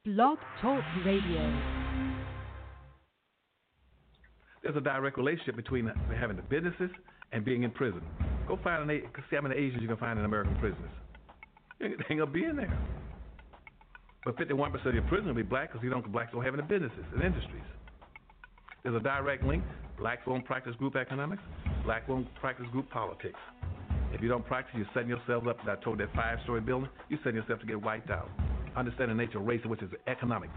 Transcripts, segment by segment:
Blog Talk Radio. There's a direct relationship between having the businesses and being in prison. Go find see how many Asians you can find in American prisons. You ain't gonna be in there. But 51% of your prisoners will be black because blacks don't have any businesses and industries. There's a direct link. Blacks won't practice group economics. Blacks won't practice group politics. If you don't practice, you're setting yourself up. I told that 5-story building, you're setting yourself to get wiped out. Understand the nature of race, which is economics.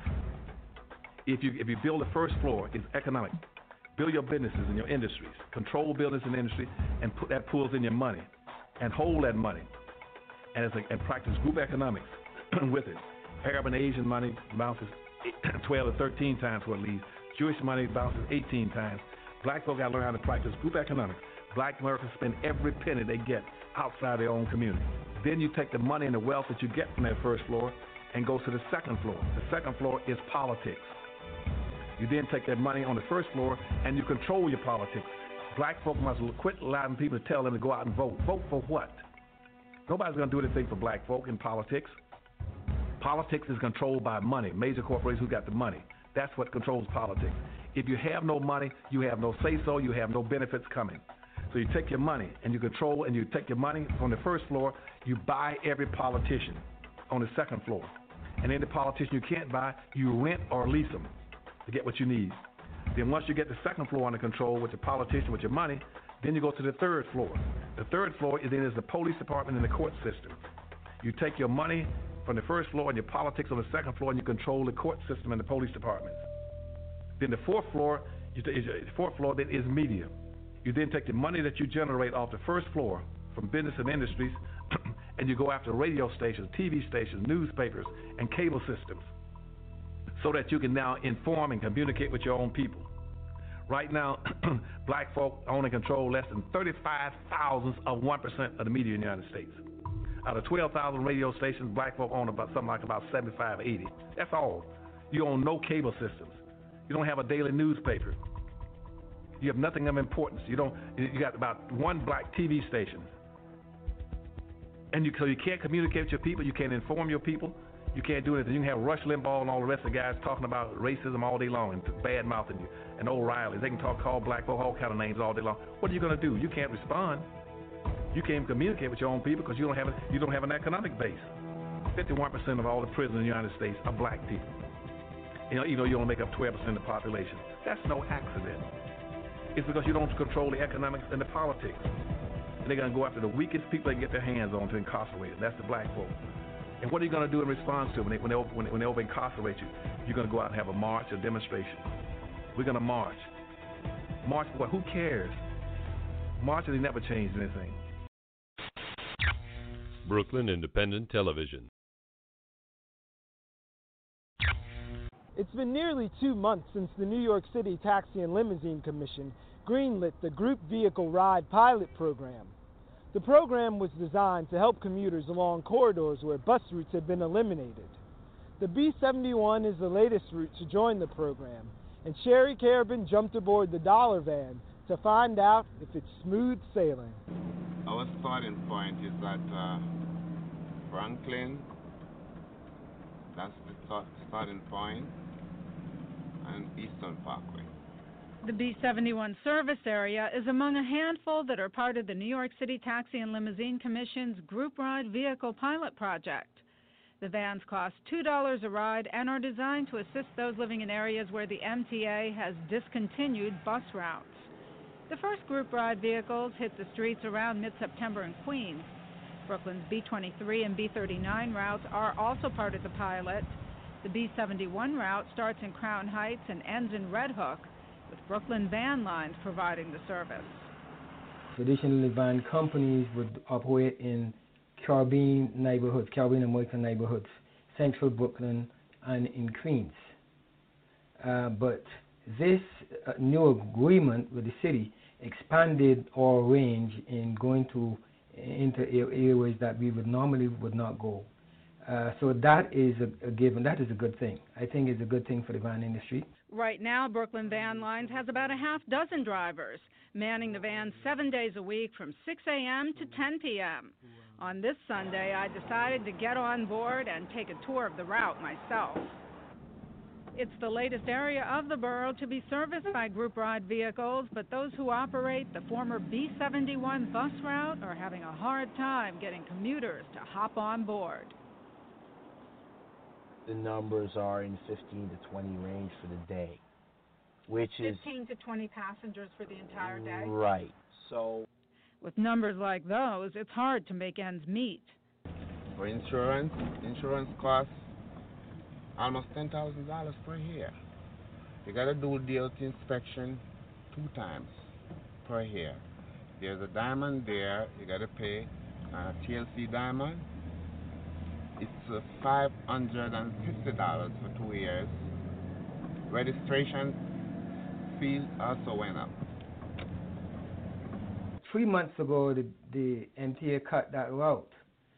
If you build the first floor, it's economic. Build your businesses and your industries. Control business and industry, and put that pulls in your money, and hold that money, and practice group economics with it. Arab and Asian money bounces 12 to 13 times what it leaves. Jewish money bounces 18 times. Black folk got to learn how to practice group economics. Black Americans spend every penny they get outside their own community. Then you take the money and the wealth that you get from that first floor and go to the second floor. The second floor is politics. You then take that money on the first floor and you control your politics. Black folk must quit allowing people to tell them to go out and vote. Vote for what? Nobody's going to do anything for black folk in politics. Politics is controlled by money, major corporations who got the money. That's what controls politics. If you have no money, you have no say-so, you have no benefits coming. So you take your money and you control, and you take your money on the first floor, you buy every politician on the second floor. And any politician you can't buy, you rent or lease them to get what you need. Then once you get the second floor under control with the politician, with your money, then you go to the third floor. The third floor is the police department and the court system. You take your money from the first floor and your politics on the second floor, and you control the court system and the police departments. Then the fourth floor then is media. You then take the money that you generate off the first floor from business and industries, and you go after radio stations, TV stations, newspapers, and cable systems, so that you can now inform and communicate with your own people. Right now, black folk own and control less than 35 thousandths of 1% of the media in the United States. Out of 12,000 radio stations, black folk own about 75, 80. That's all. You own no cable systems. You don't have a daily newspaper. You have nothing of importance. You got about one black TV station. And so you can't communicate with your people. You can't inform your people. You can't do anything. You can have Rush Limbaugh and all the rest of the guys talking about racism all day long and bad-mouthing you. And O'Reilly. They can call black folk all kind of names all day long. What are you going to do? You can't respond. You can't communicate with your own people because you don't have an economic base. 51% of all the prisoners in the United States are black people. Even though you only make up 12% of the population. That's no accident. It's because you don't control the economics and the politics. And they're going to go after the weakest people they can get their hands on to incarcerate them. That's the black folk. And what are you going to do in response to them when they over-incarcerate you? You're going to go out and have a march, a demonstration. We're going to march. March for what? Who cares? March has never changed anything. Brooklyn Independent Television. It's been nearly 2 months since the New York City Taxi and Limousine Commission greenlit the Group Vehicle Ride Pilot Program. The program was designed to help commuters along corridors where bus routes had been eliminated. The B-71 is the latest route to join the program, and Sherry Carabin jumped aboard the Dollar Van to find out if it's smooth sailing. Our starting point is at Franklin. That's the starting point, and Eastern Parkway. The B-71 service area is among a handful that are part of the New York City Taxi and Limousine Commission's Group Ride Vehicle Pilot Project. The vans cost $2 a ride and are designed to assist those living in areas where the MTA has discontinued bus routes. The first Group Ride vehicles hit the streets around mid-September in Queens. Brooklyn's B-23 and B-39 routes are also part of the pilot. The B-71 route starts in Crown Heights and ends in Red Hook, with Brooklyn Van Lines providing the service. Traditionally, van companies would operate in Caribbean neighborhoods, Caribbean American neighborhoods, central Brooklyn, and in Queens. But this new agreement with the city expanded our range in going into areas that we would not go. So that is a given. That is a good thing. I think it's a good thing for the van industry. Right now, Brooklyn Van Lines has about a half dozen drivers, manning the vans 7 days a week from 6 a.m. to 10 p.m. On this Sunday, I decided to get on board and take a tour of the route myself. It's the latest area of the borough to be serviced by group ride vehicles, but those who operate the former B71 bus route are having a hard time getting commuters to hop on board. The numbers are in 15 to 20 range for the day, which is 15 to 20 passengers for the entire day? Right. So with numbers like those, it's hard to make ends meet. For insurance costs almost $10,000 per year. You got to do DOT inspection 2 times per year. There's a diamond there, you got to pay TLC diamond. It's $550 for 2 years. Registration fee also went up. 3 months ago, the MTA cut that route,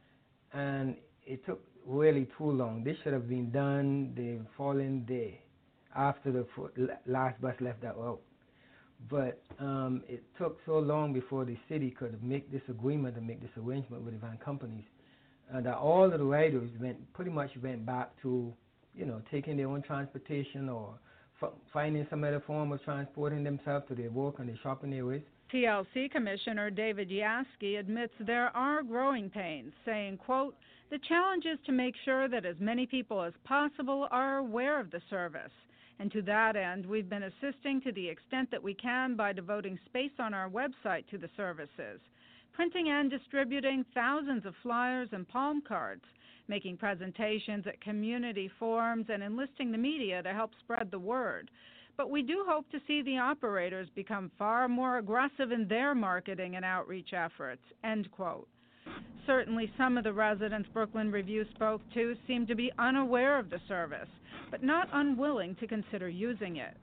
and it took really too long. This should have been done the following day after the last bus left that route. But it took so long before the city could make this agreement and make this arrangement with the van companies that all of the riders pretty much went back to, taking their own transportation or finding some other form of transporting themselves to their work and their shopping areas. TLC Commissioner David Yaski admits there are growing pains, saying, quote, "The challenge is to make sure that as many people as possible are aware of the service. And to that end, we've been assisting to the extent that we can by devoting space on our website to the services, printing and distributing thousands of flyers and palm cards, making presentations at community forums, and enlisting the media to help spread the word. But we do hope to see the operators become far more aggressive in their marketing and outreach efforts," end quote. Certainly some of the residents Brooklyn Review spoke to seemed to be unaware of the service, but not unwilling to consider using it.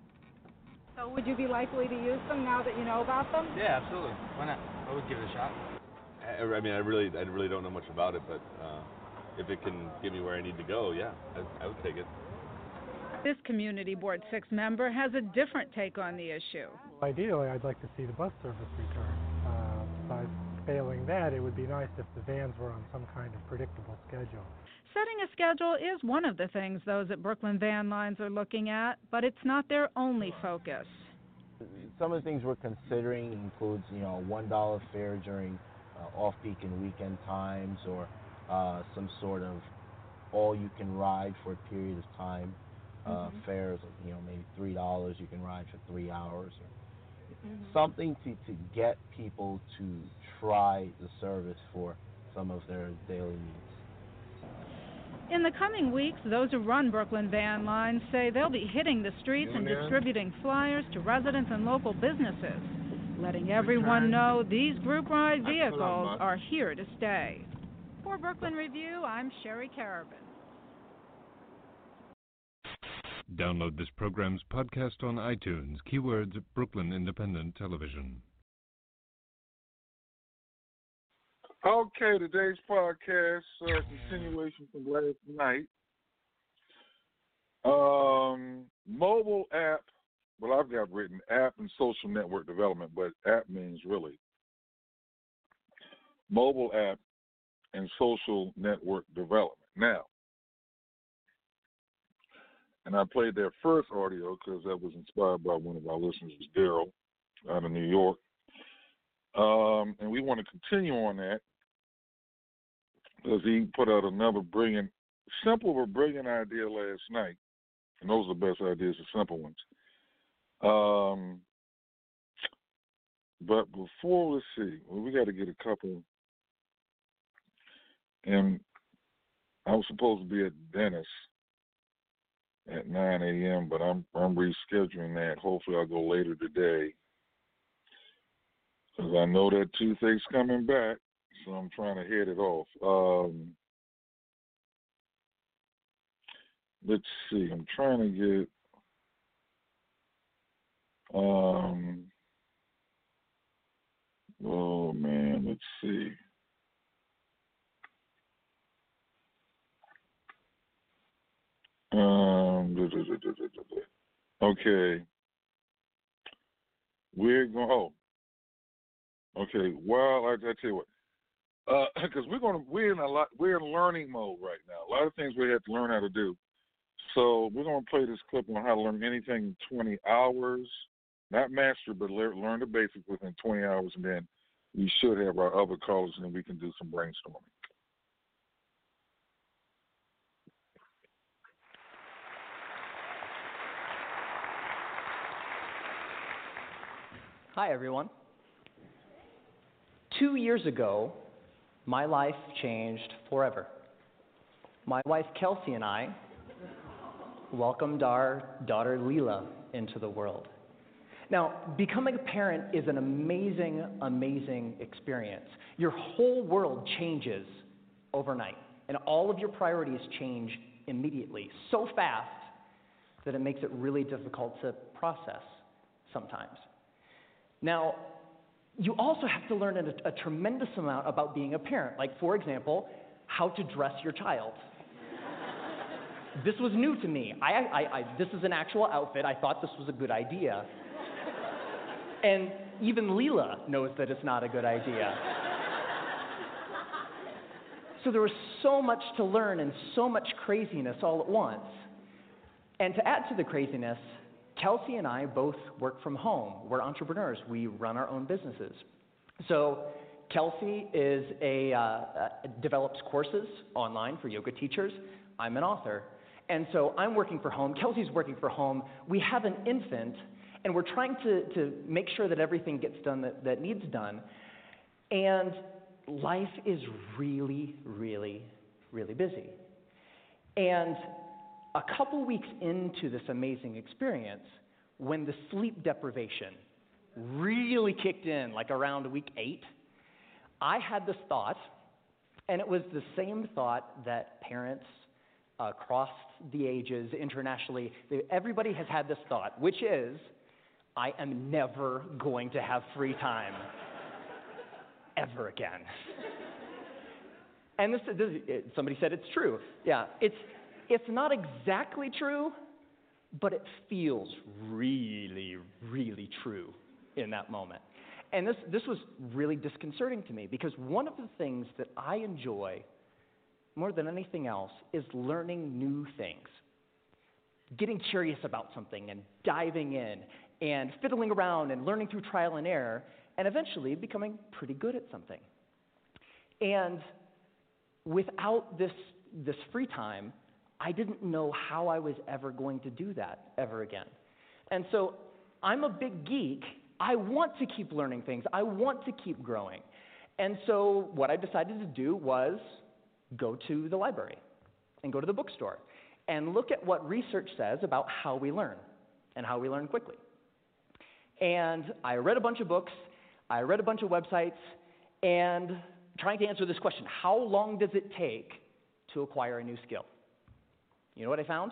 So would you be likely to use them now that you know about them? Yeah, absolutely. Why not? I would give it a shot. I really don't know much about it, but if it can get me where I need to go, yeah, I would take it. This Community Board 6 member has a different take on the issue. Ideally, I'd like to see the bus service return. But failing that, it would be nice if the vans were on some kind of predictable schedule. Setting a schedule is one of the things those at Brooklyn Van Lines are looking at, but it's not their only focus. Some of the things we're considering includes, $1 fare during off-peak and weekend times, or some sort of all-you-can-ride for a period of time. Fares, maybe $3 you can ride for 3 hours, or something to get people to try the service for some of their daily needs. In the coming weeks, those who run Brooklyn Van Lines say they'll be hitting the streets and distributing flyers to residents and local businesses, letting everyone know these group ride vehicles are here to stay. For Brooklyn Review, I'm Sherry Carabin. Download this program's podcast on iTunes. Keywords Brooklyn Independent Television. Okay, today's podcast, continuation from last night. Mobile app, well, I've got written app and social network development, but app means really mobile app and social network development. Now, and I played their first audio because that was inspired by one of our listeners, Daryl, out of New York. And we want to continue on that because he put out another simple but brilliant idea last night. And those are the best ideas, the simple ones. But before, let's see. Well, we got to get a couple. And I was supposed to be at Dennis at 9 a.m., but I'm rescheduling that. Hopefully I'll go later today because I know that toothache's coming back, so I'm trying to head it off. Let's see. I'm trying to get oh, man, let's see. Okay. We're going. Okay. Well, I tell you what. Because we're in learning mode right now. A lot of things we have to learn how to do. So we're going to play this clip on how to learn anything in 20 hours. Not master, but learn the basics within 20 hours, and then we should have our other callers, and then we can do some brainstorming. Hi, everyone. 2 years ago, my life changed forever. My wife, Kelsey, and I welcomed our daughter, Leela, into the world. Now, becoming a parent is an amazing, amazing experience. Your whole world changes overnight, and all of your priorities change immediately, so fast that it makes it really difficult to process sometimes. Now, you also have to learn a tremendous amount about being a parent, like, for example, how to dress your child. This was new to me. This is an actual outfit. I thought this was a good idea. And even Leela knows that it's not a good idea. So there was so much to learn and so much craziness all at once. And to add to the craziness, Kelsey and I both work from home. We're entrepreneurs. We run our own businesses. So Kelsey is develops courses online for yoga teachers. I'm an author. And so I'm working from home. Kelsey's working from home. We have an infant, and we're trying to make sure that everything gets done that needs done. And life is really, really, really busy. And a couple weeks into this amazing experience, when the sleep deprivation really kicked in, like around week 8, I had this thought, and it was the same thought that parents across the ages, internationally, everybody has had this thought, which is, I am never going to have free time ever again. And somebody said it's true. Yeah, it's not exactly true, but it feels really, really true in that moment. And this was really disconcerting to me, because one of the things that I enjoy more than anything else is learning new things. Getting curious about something and diving in and fiddling around and learning through trial and error and eventually becoming pretty good at something. And without this free time, I didn't know how I was ever going to do that ever again. And so I'm a big geek. I want to keep learning things. I want to keep growing. And so what I decided to do was go to the library and go to the bookstore and look at what research says about how we learn and how we learn quickly. And I read a bunch of books, I read a bunch of websites, and trying to answer this question, how long does it take to acquire a new skill? You know what I found?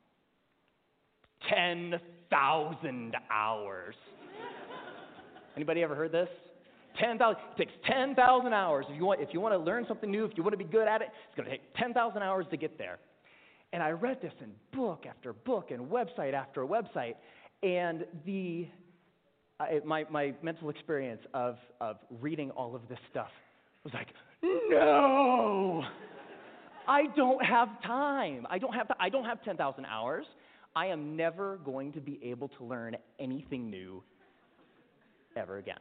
10,000 hours. Anybody ever heard this? 10,000. It takes 10,000 hours. If you want to learn something new, if you want to be good at it, it's going to take 10,000 hours to get there. And I read this in book after book and website after website, and my mental experience of reading all of this stuff was like, no, I don't have time. I don't have 10,000 hours. I am never going to be able to learn anything new ever again.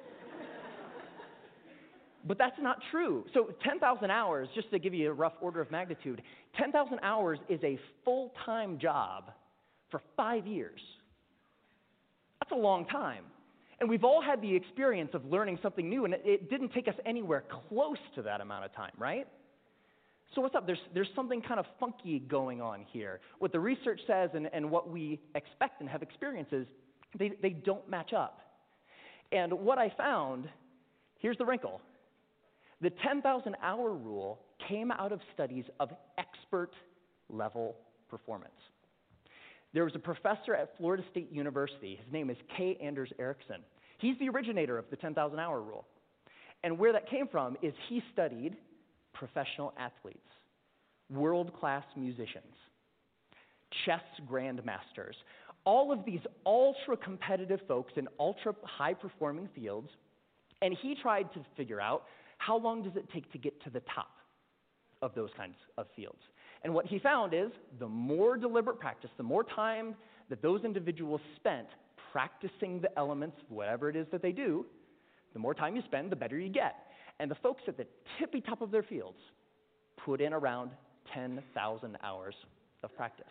But that's not true. So 10,000 hours, just to give you a rough order of magnitude, 10,000 hours is a full-time job for 5 years. That's a long time. And we've all had the experience of learning something new, and it didn't take us anywhere close to that amount of time, right? So what's up? There's something kind of funky going on here. What the research says and what we expect and have experiences, they don't match up. And what I found, here's the wrinkle. The 10,000 hour rule came out of studies of expert level performance. There was a professor at Florida State University. His name is K. Anders Ericsson. He's the originator of the 10,000 hour rule. And where that came from is he studied professional athletes, world-class musicians, chess grandmasters, all of these ultra-competitive folks in ultra-high-performing fields, and he tried to figure out how long does it take to get to the top of those kinds of fields. And what he found is the more deliberate practice, the more time that those individuals spent practicing the elements of whatever it is that they do, the more time you spend, the better you get. And the folks at the tippy top of their fields put in around 10,000 hours of practice.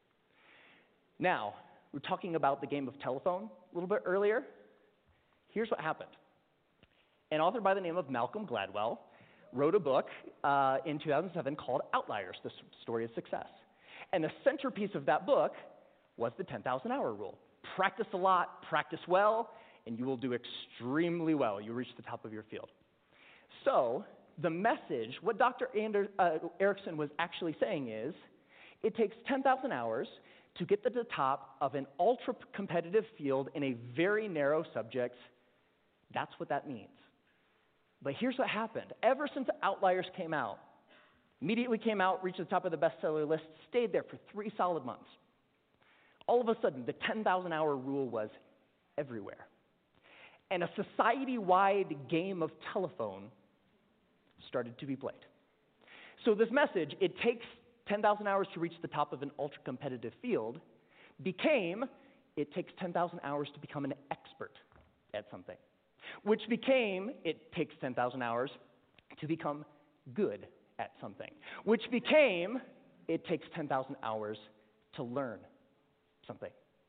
Now, we were talking about the game of telephone a little bit earlier. Here's what happened. An author by the name of Malcolm Gladwell wrote a book in 2007 called Outliers, The Story of Success. And the centerpiece of that book was the 10,000 hour rule. Practice a lot, practice well, and you will do extremely well. You'll reach the top of your field. So the message, what Dr. Erickson was actually saying is, it takes 10,000 hours to get to the top of an ultra-competitive field in a very narrow subject. That's what that means. But here's what happened. Ever since Outliers came out, immediately came out, reached the top of the bestseller list, stayed there for 3 solid months. All of a sudden, the 10,000 hour rule was everywhere. And a society-wide game of telephone started to be played. So this message, it takes 10,000 hours to reach the top of an ultra-competitive field, became, it takes 10,000 hours to become an expert at something. Which became, it takes 10,000 hours to become good at something. Which became, it takes 10,000 hours to learn something.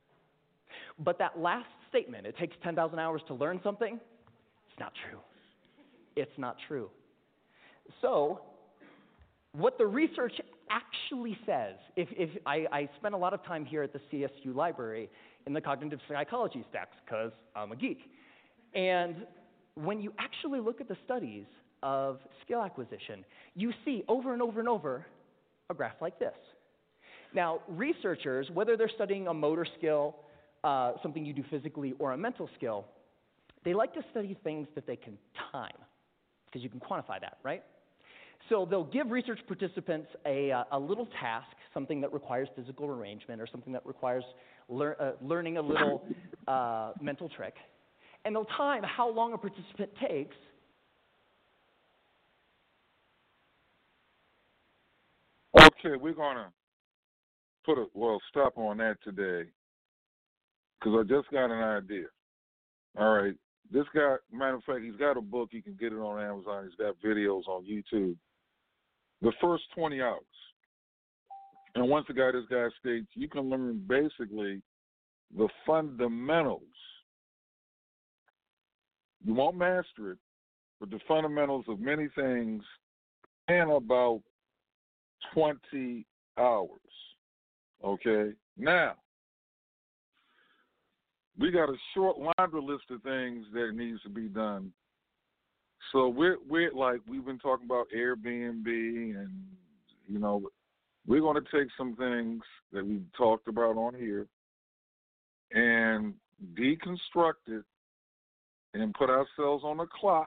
But that last statement, it takes 10,000 hours to learn something, it's not true. It's not true. So, what the research actually says, if I spent a lot of time here at the CSU library in the cognitive psychology stacks, because I'm a geek. And when you actually look at the studies of skill acquisition, you see over and over and over a graph like this. Now, researchers, whether they're studying a motor skill, something you do physically, or a mental skill, they like to study things that they can time, because you can quantify that, right? So they'll give research participants a little task, something that requires physical arrangement or something that requires learning a little mental trick. And they'll time how long a participant takes Okay, we're going to stop on that today because I just got an idea. All right. This guy, matter of fact, he's got a book. You can get it on Amazon. He's got videos on YouTube. The first 20 hours. And once this guy states, you can learn basically the fundamentals. You won't master it, but the fundamentals of many things in about 20 hours. Okay? Now, we got a short laundry list of things that needs to be done. So we're like, we've been talking about Airbnb and, we're going to take some things that we've talked about on here and deconstruct it and put ourselves on the clock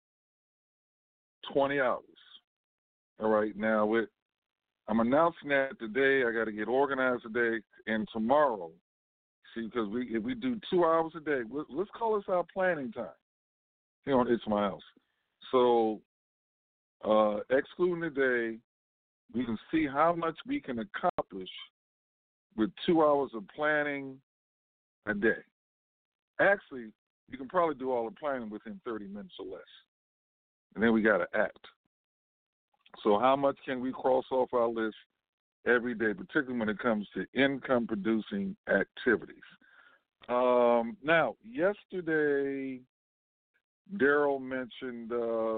20 hours. All right, now I'm announcing that today. I got to get organized today and tomorrow. See, because if we do 2 hours a day, let's call this our planning time here on It's My House. So, excluding the day, we can see how much we can accomplish with 2 hours of planning a day. Actually, you can probably do all the planning within 30 minutes or less. And then we got to act. So how much can we cross off our list every day, particularly when it comes to income-producing activities? Now, yesterday, Daryl mentioned,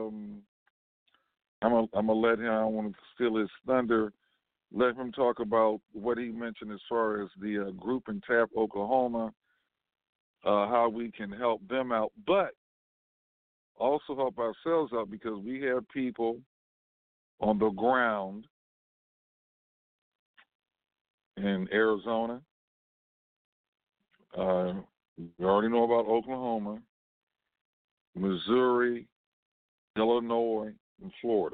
I'm gonna let him, I don't want to steal his thunder, let him talk about what he mentioned as far as the group in Tap, Oklahoma, how we can help them out, but also help ourselves out because we have people on the ground in Arizona. We already know about Oklahoma, Missouri, Illinois, and Florida.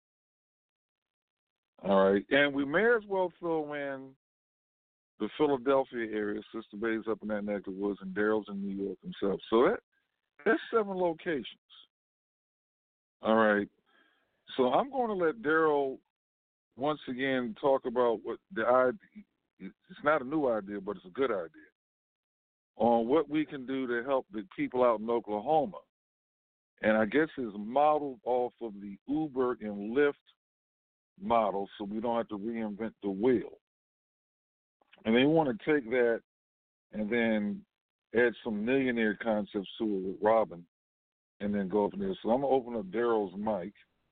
All right, and we may as well throw in the Philadelphia area. Sister Bay's up in that neck of the woods, and Daryl's in New York himself. So that's 7 locations. All right. So I'm going to let Daryl once again talk about what the idea. It's not a new idea, but it's a good idea on what we can do to help the people out in Oklahoma. And I guess it's modeled off of the Uber and Lyft model, so we don't have to reinvent the wheel. And they want to take that and then add some millionaire concepts to it with Robin, and then go from there. So I'm going to open up Daryl's mic.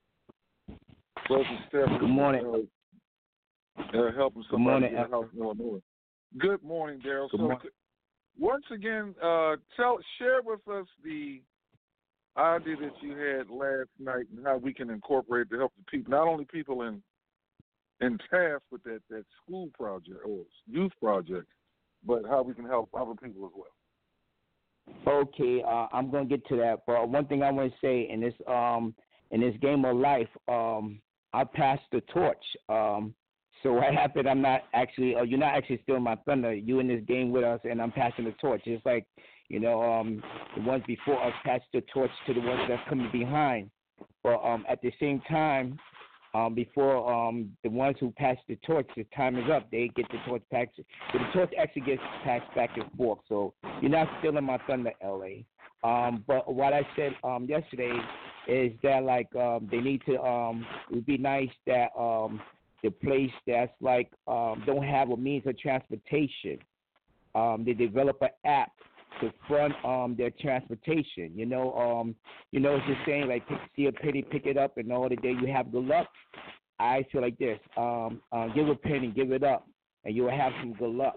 Good morning. Helping somebody get a house in Illinois. Good morning, Daryl. Once again, share with us the idea that you had last night and how we can incorporate to help the people, not only people in task with that school project or youth project, but how we can help other people as well. Okay, I'm gonna get to that. But one thing I want to say in this game of life, I passed the torch. So what happened? I'm not actually. You're not actually stealing my thunder. You in this game with us, and I'm passing the torch. It's like, the ones before us passed the torch to the ones that's coming behind. But at the same time, before the ones who passed the torch, the time is up. They get the torch passed. So the torch actually gets passed back and forth. So you're not stealing my thunder, LA. But what I said yesterday is that they need to. It would be nice that the place that's don't have a means of transportation, they develop an app to fund their transportation. It's just saying see a penny, pick it up, and all the day you have good luck. I feel like this: give a penny, give it up, and you will have some good luck.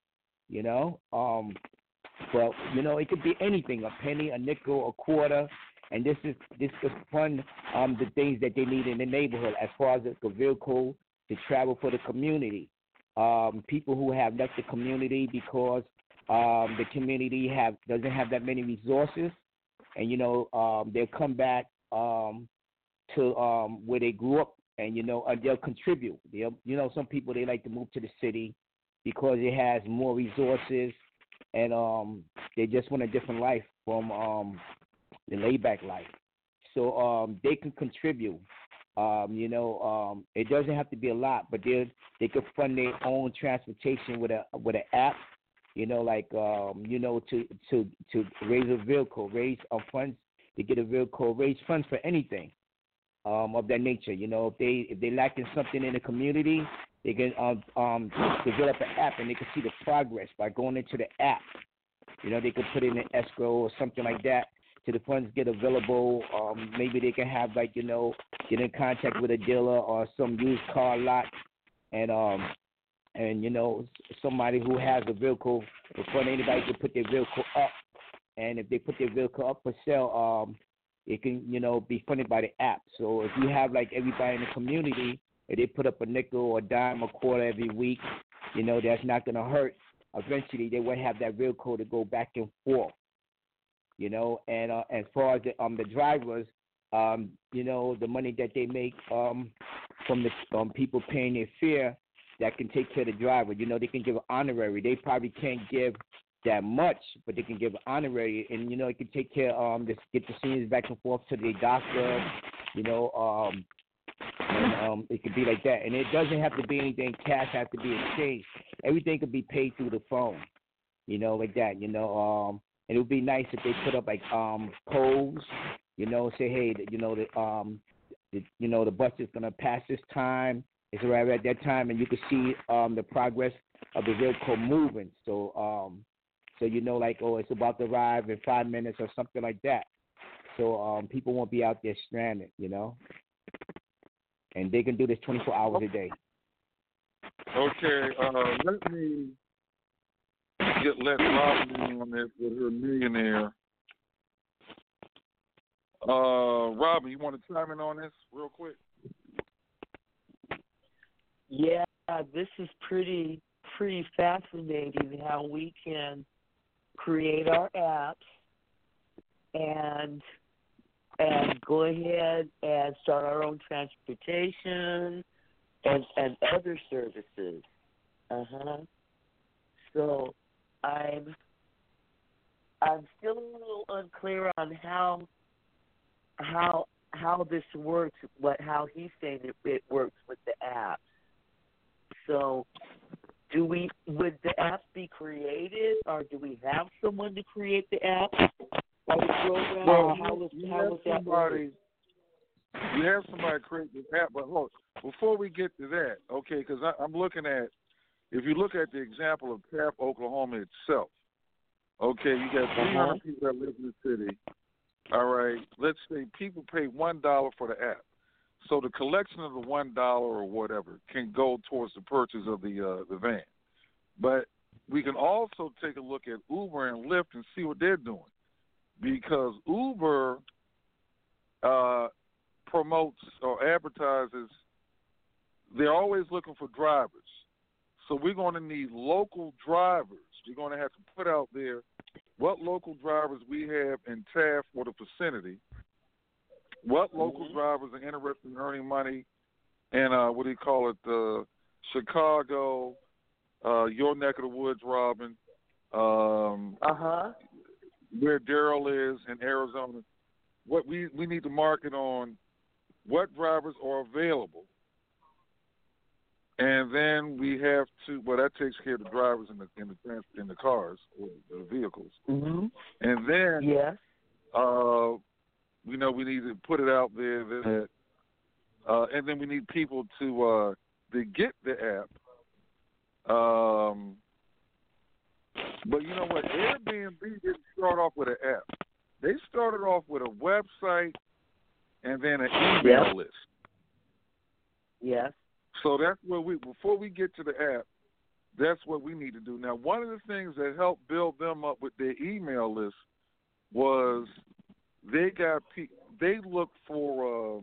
But it could be anything: a penny, a nickel, a quarter. And this could fund the things that they need in the neighborhood as far as a vehicle to travel for the community. People who have left the community because the community doesn't have that many resources, and they'll come back to where they grew up, and they'll contribute. Some people, they like to move to the city because it has more resources, and they just want a different life from the laid-back life. So they can contribute. It doesn't have to be a lot, but they could fund their own transportation with an app. To raise a vehicle, raise funds to get a vehicle, raise funds for anything of that nature. If they lacking something in the community, they can develop an app, and they can see the progress by going into the app. They could put in an escrow or something like that till the funds get available. Maybe they can have get in contact with a dealer or some used car lot, and somebody who has a vehicle, before anybody can put their vehicle up. And if they put their vehicle up for sale, it can be funded by the app. So if you have everybody in the community, if they put up a nickel or a dime or quarter every week, that's not going to hurt. Eventually, they will have that vehicle to go back and forth. And as far as the drivers, the money that they make from the people paying their fare, that can take care of the driver. They can give an honorary. They probably can't give that much, but they can give an honorary, and it can take care get the seniors back and forth to the doctor. And it could be like that, and it doesn't have to be anything cash. Has to be exchanged. Everything could be paid through the phone. Like that. And it would be nice if they put up polls, say, hey, the bus is gonna pass this time. It's right at that time, and you can see the progress of the vehicle moving. So, it's about to arrive in 5 minutes or something like that. So people won't be out there stranded, and they can do this 24 hours a day. Okay, let me let Robin in on this with her millionaire. Robin, you want to chime in on this real quick? Yeah, this is pretty fascinating how we can create our apps and go ahead and start our own transportation and other services. So I'm still a little unclear on how how this works, how he's saying it works with the apps. So, would the apps be created, or do we have someone to create the app or the program? Well, how was that somebody? You have somebody create this app, but look, before we get to that, okay, because I'm looking at, if you look at the example of Taft, Oklahoma itself, okay, you got 300 people that live in the city. All right, let's say people pay $1 for the app. So the collection of the $1 or whatever can go towards the purchase of the van. But we can also take a look at Uber and Lyft and see what they're doing, because Uber promotes or advertises. They're always looking for drivers. So we're going to need local drivers. We're going to have to put out there what local drivers we have in Taft or the vicinity, what local drivers are interested in earning money in, Chicago, your neck of the woods, Robin, where Daryl is in Arizona. What we need to market on what drivers are available. And then we have to. Well, that takes care of the drivers in the cars or the vehicles. Mm-hmm. And then, yes, we need to put it out there that, and then we need people to get the app. But you know what? Airbnb didn't start off with an app. They started off with a website and then an email list. Yes. So that's where before we get to the app, that's what we need to do. Now, one of the things that helped build them up with their email list was they looked for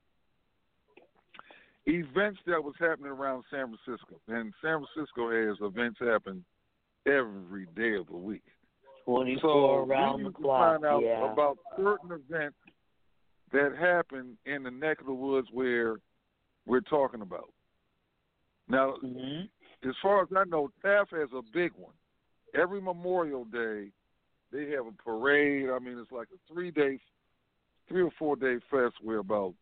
events that was happening around San Francisco. And San Francisco has events happen every day of the week. 24 around the clock, find out about certain events that happen in the neck of the woods where we're talking about. Now, as far as I know, Taft has a big one. Every Memorial Day, they have a parade. I mean, it's like a 3 or 4 day fest where about,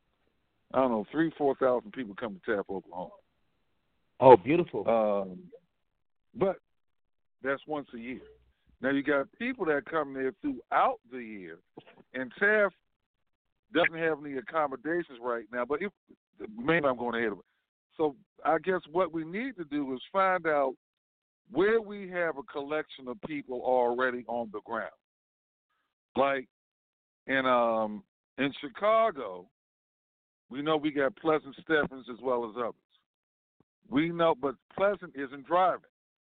4,000 people come to Taft, Oklahoma. Oh, beautiful. But that's once a year. Now, you got people that come there throughout the year, and Taft doesn't have any accommodations right now, but maybe I'm going ahead of it. So I guess what we need to do is find out where we have a collection of people already on the ground. Like in Chicago, we know we got Pleasant Stephens as well as others. We know, but Pleasant isn't driving.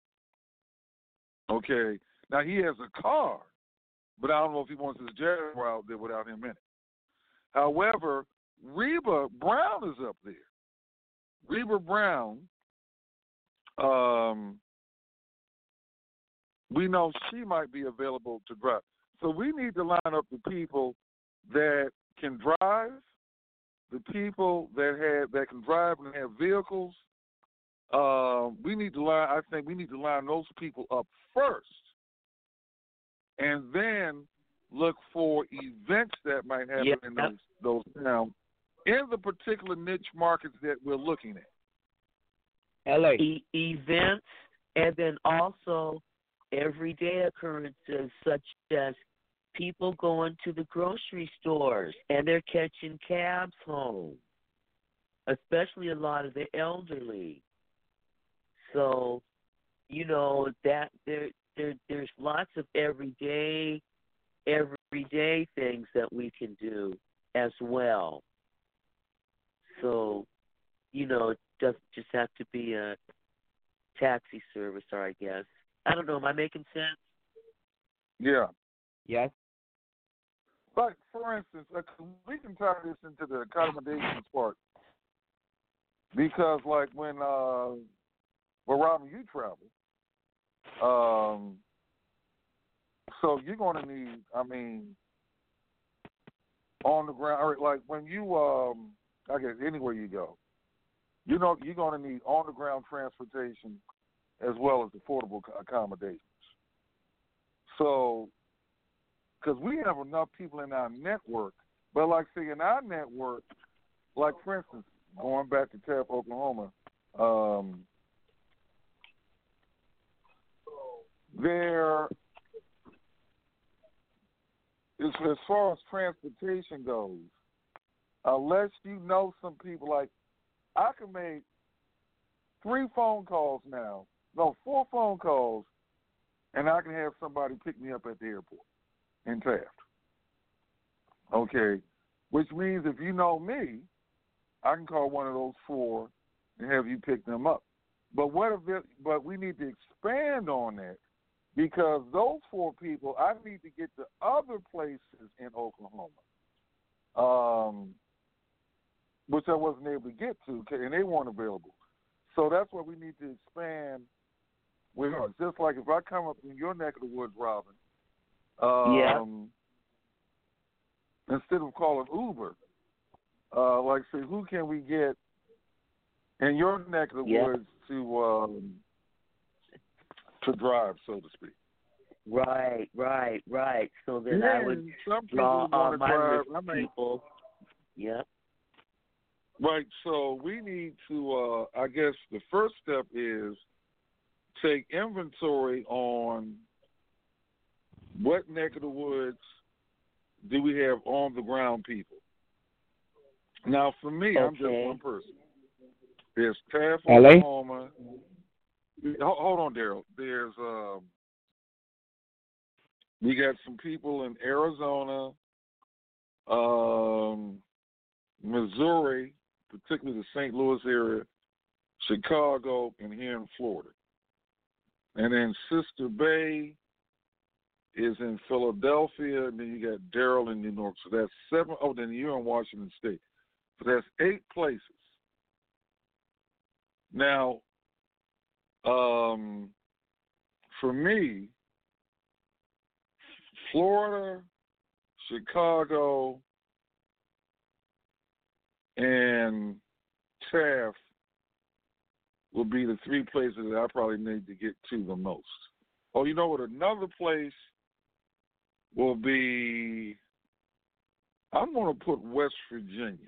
Okay. Now, he has a car, but I don't know if he wants his Jaguar out there without him in it. However, Reba Brown is up there. Reba Brown, we know she might be available to drive. So we need to line up the people that can drive, the people that can drive and have vehicles. We need to line those people up first, and then look for events that might happen in those towns in the particular niche markets that we're looking at. LA. Events, and then also everyday occurrences such as people going to the grocery stores and they're catching cabs home, especially a lot of the elderly. So, that there's lots of everyday things that we can do as well. So, it doesn't just have to be a taxi service, or I guess. I don't know. Am I making sense? Yeah. Yes. But, for instance, we can tie this into the accommodations part. Because, like, when Robin, you travel, so you're going to need, on the ground, like when you, I guess anywhere you go, you're going to need on-the-ground transportation as well as affordable accommodations. So, because we have enough people in our network, But like, see, in our network, like for instance, going back to Taft, Oklahoma, there is, as far as transportation goes, unless you know some people, like I can make 4 phone calls, and I can have somebody pick me up at the airport in Taft. Okay, which means if you know me, I can call one of those 4 and have you pick them up. But but we need to expand on that, because those 4 people, I need to get to other places in Oklahoma, which I wasn't able to get to, and they weren't available. So that's why we need to expand with us. Just like if I come up in your neck of the woods, Robin, instead of calling Uber, like say, who can we get in your neck of the woods to drive, so to speak? Right. So then I would some draw people want to my drive. list of people. Yep. Right, so we need to, I guess the first step is take inventory on what neck of the woods do we have on the ground people. Now, for me, I'm just one person. There's Taft, Oklahoma. Hold on, Daryl. There's, we got some people in Arizona, Missouri, particularly the St. Louis area, Chicago, and here in Florida. And then Sister Bay is in Philadelphia, and then you got Daryl in New York. So that's 7. Oh, then you're in Washington State. So that's 8 places. Now, for me, Florida, Chicago, and Taft will be the 3 places that I probably need to get to the most. Oh, you know what? Another place will be, I'm going to put West Virginia.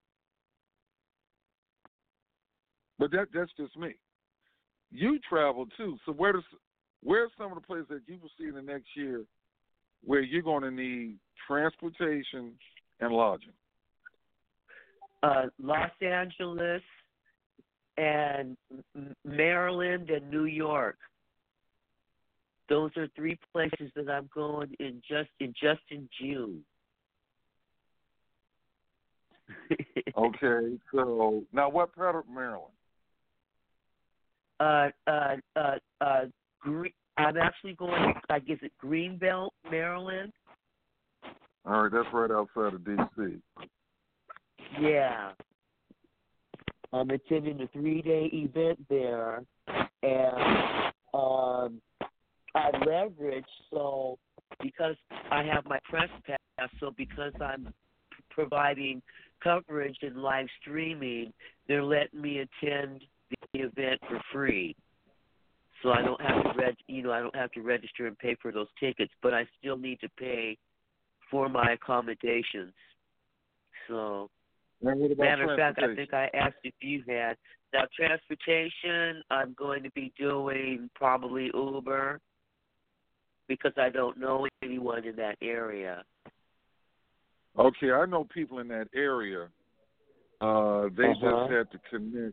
But that's just me. You travel too. So where's some of the places that you will see in the next year where you're going to need transportation and lodging? Los Angeles and Maryland and New York. Those are 3 places that I'm going in just in June. Okay, so now what part of Maryland? I'm actually going, I guess it Greenbelt, Maryland. All right, that's right outside of D.C. Yeah. I'm attending a 3-day event there, and I leverage, so because I have my press pass, so because I'm providing coverage and live streaming, they're letting me attend the event for free. So I don't have to I don't have to register and pay for those tickets, but I still need to pay for my accommodations. So, matter of fact, I think I asked if you had. Now, transportation, I'm going to be doing probably Uber because I don't know anyone in that area. Okay, I know people in that area. They just had to connect.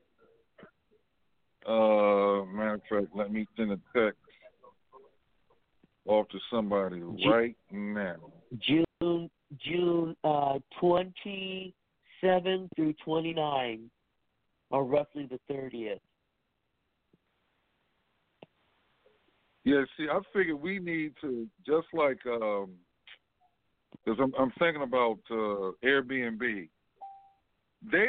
Matter of fact, let me send a text off to somebody right now. June 27 through 29, or roughly the 30th. Yeah, see, I figured we need to, just like, because I'm thinking about Airbnb. They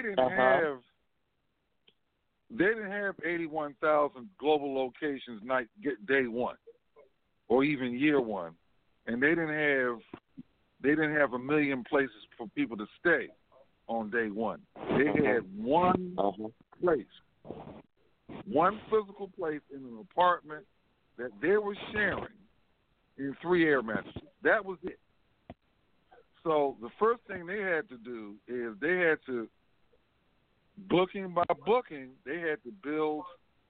didn't have 81,000 global locations day one, or even year one, and they didn't have 1 million places for people to stay on day one. They had one place, one physical place in an apartment that they were sharing in 3 air mattresses. That was it. So the first thing they had to do is they had to, booking by booking, they had to build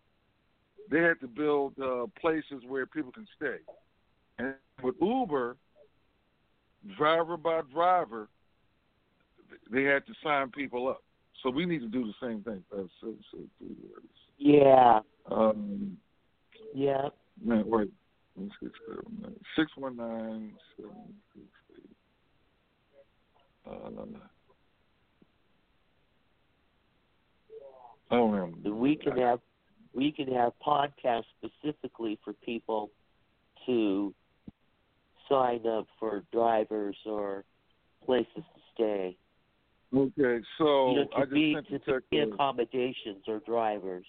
places where people can stay. And with Uber, driver by driver, they had to sign people up. So we need to do the same thing. Yeah. Yeah. Man, wait. 619. We can have podcasts specifically for people to sign up for drivers or places to stay. Okay, so I just sent the text. Accommodations or drivers.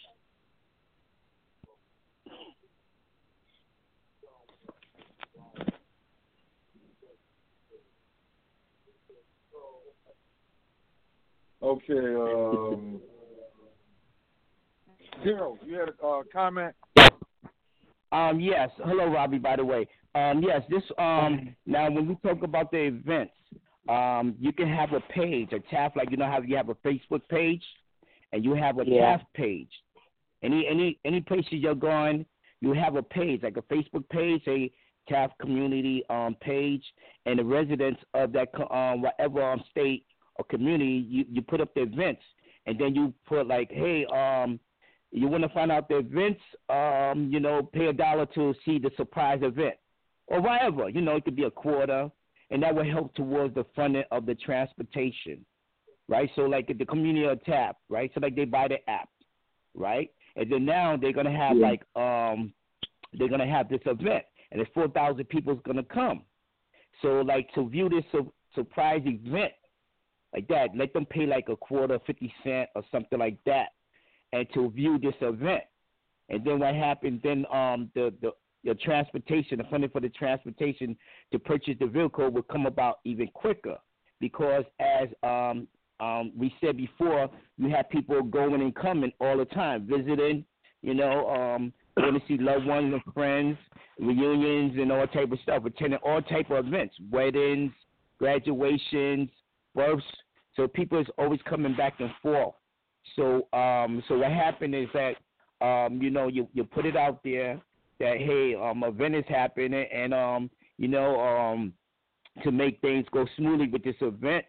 Okay, Daryl, you had a comment? Yes. Hello, Robbie, by the way. Yes, this now when we talk about the events, you can have a page, a TAF, like you know how you have a Facebook page and you have a TAF page. Any places you're going, you have a page, like a Facebook page, a TAF community page, and the residents of that whatever state or community, you put up the events, and then you put like, hey, you want to find out the events, pay $1 to see the surprise event, or whatever. It could be a quarter, and that will help towards the funding of the transportation, right? So like the community of TAP, right? So like they buy the app, right? And then now they're gonna have they're gonna have this event, and there's 4,000 people's gonna come. So like to view this surprise event like that, let them pay like a quarter, 50 cents or something like that, and to view this event. And then what happened? Then the transportation, the funding for the transportation to purchase the vehicle will come about even quicker, because as we said before, you have people going and coming all the time, visiting, going to see loved ones and friends, reunions and all type of stuff, attending all type of events, weddings, graduations, births. So people is always coming back and forth. So what happened is that you put it out there that hey, event is happening, and to make things go smoothly with this event,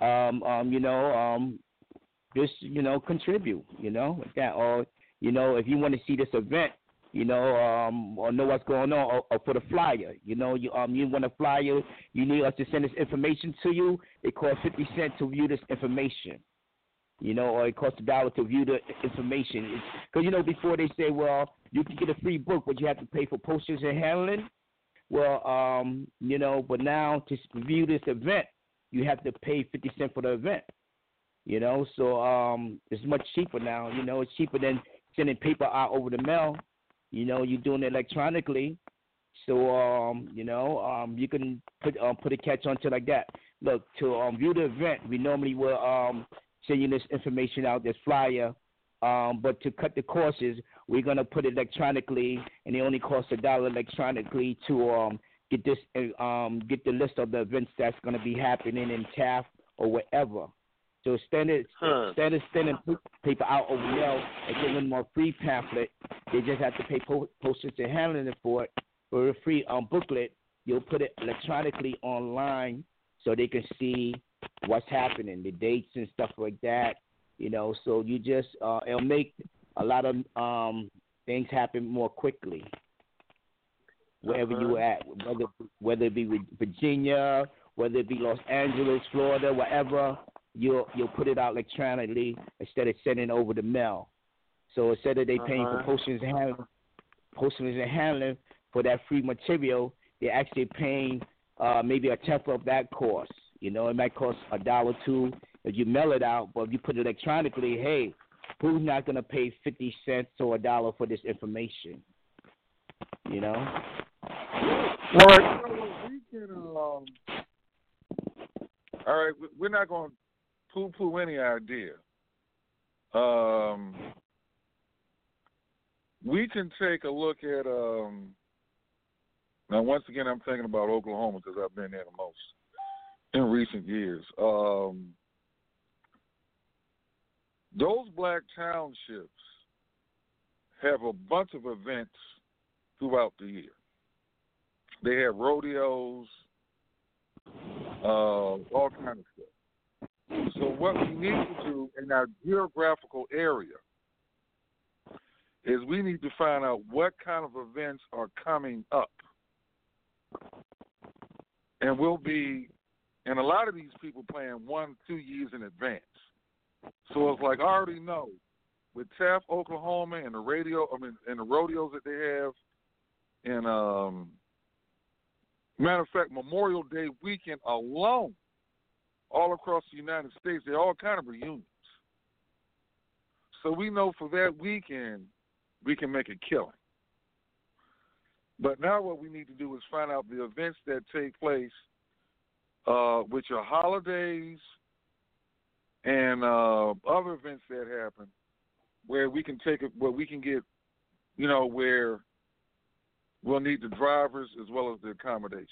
just contribute, like that, or if you want to see this event, or know what's going on, or for the flyer, you want a flyer, you need us to send this information to you. It costs 50 cents to view this information. Or it costs $1 to view the information. Because, before they say, well, you can get a free book, but you have to pay for postage and handling. Well, but now to view this event, you have to pay 50 cents for the event. So it's much cheaper now. It's cheaper than sending paper out over the mail. You're doing it electronically. So, you can put a catch on to like that. Look, to view the event, we normally will send you this information out, this flyer. But to cut the costs, we're going to put it electronically, and it only costs $1 electronically to get the list of the events that's going to be happening in TAF or wherever. So sending paper out over mail and giving them a free pamphlet. They just have to pay postage and handling it for it. For a free booklet, you'll put it electronically online so they can see what's happening, the dates and stuff like that. So you just it'll make a lot of things happen more quickly wherever you're at, whether it be Virginia, whether it be Los Angeles, Florida, wherever. You'll put it out electronically instead of sending over the mail. So instead of they paying for postage and handling for that free material, they're actually paying maybe a tenth of that cost. It might cost $1 or $2 if you mail it out, but if you put it electronically, hey, who's not going to pay 50 cents or $1 for this information? Well, we can. All right, we're not going to poo-poo any idea. We can take a look at. Now, once again, I'm thinking about Oklahoma because I've been there the most. in recent years. Those black townships have a bunch of events throughout the year. They have rodeos, all kinds of stuff. So what we need to do in our geographical area is we need to find out what kind of events are coming up. And and a lot of these people plan 1-2 years in advance. So it's like I already know with Taft, Oklahoma, and the rodeos that they have, and matter of fact, Memorial Day weekend alone, all across the United States, they're all kind of reunions. So we know for that weekend we can make a killing. But now what we need to do is find out the events that take place, which are holidays and other events that happen, where we can get, where we'll need the drivers as well as the accommodations.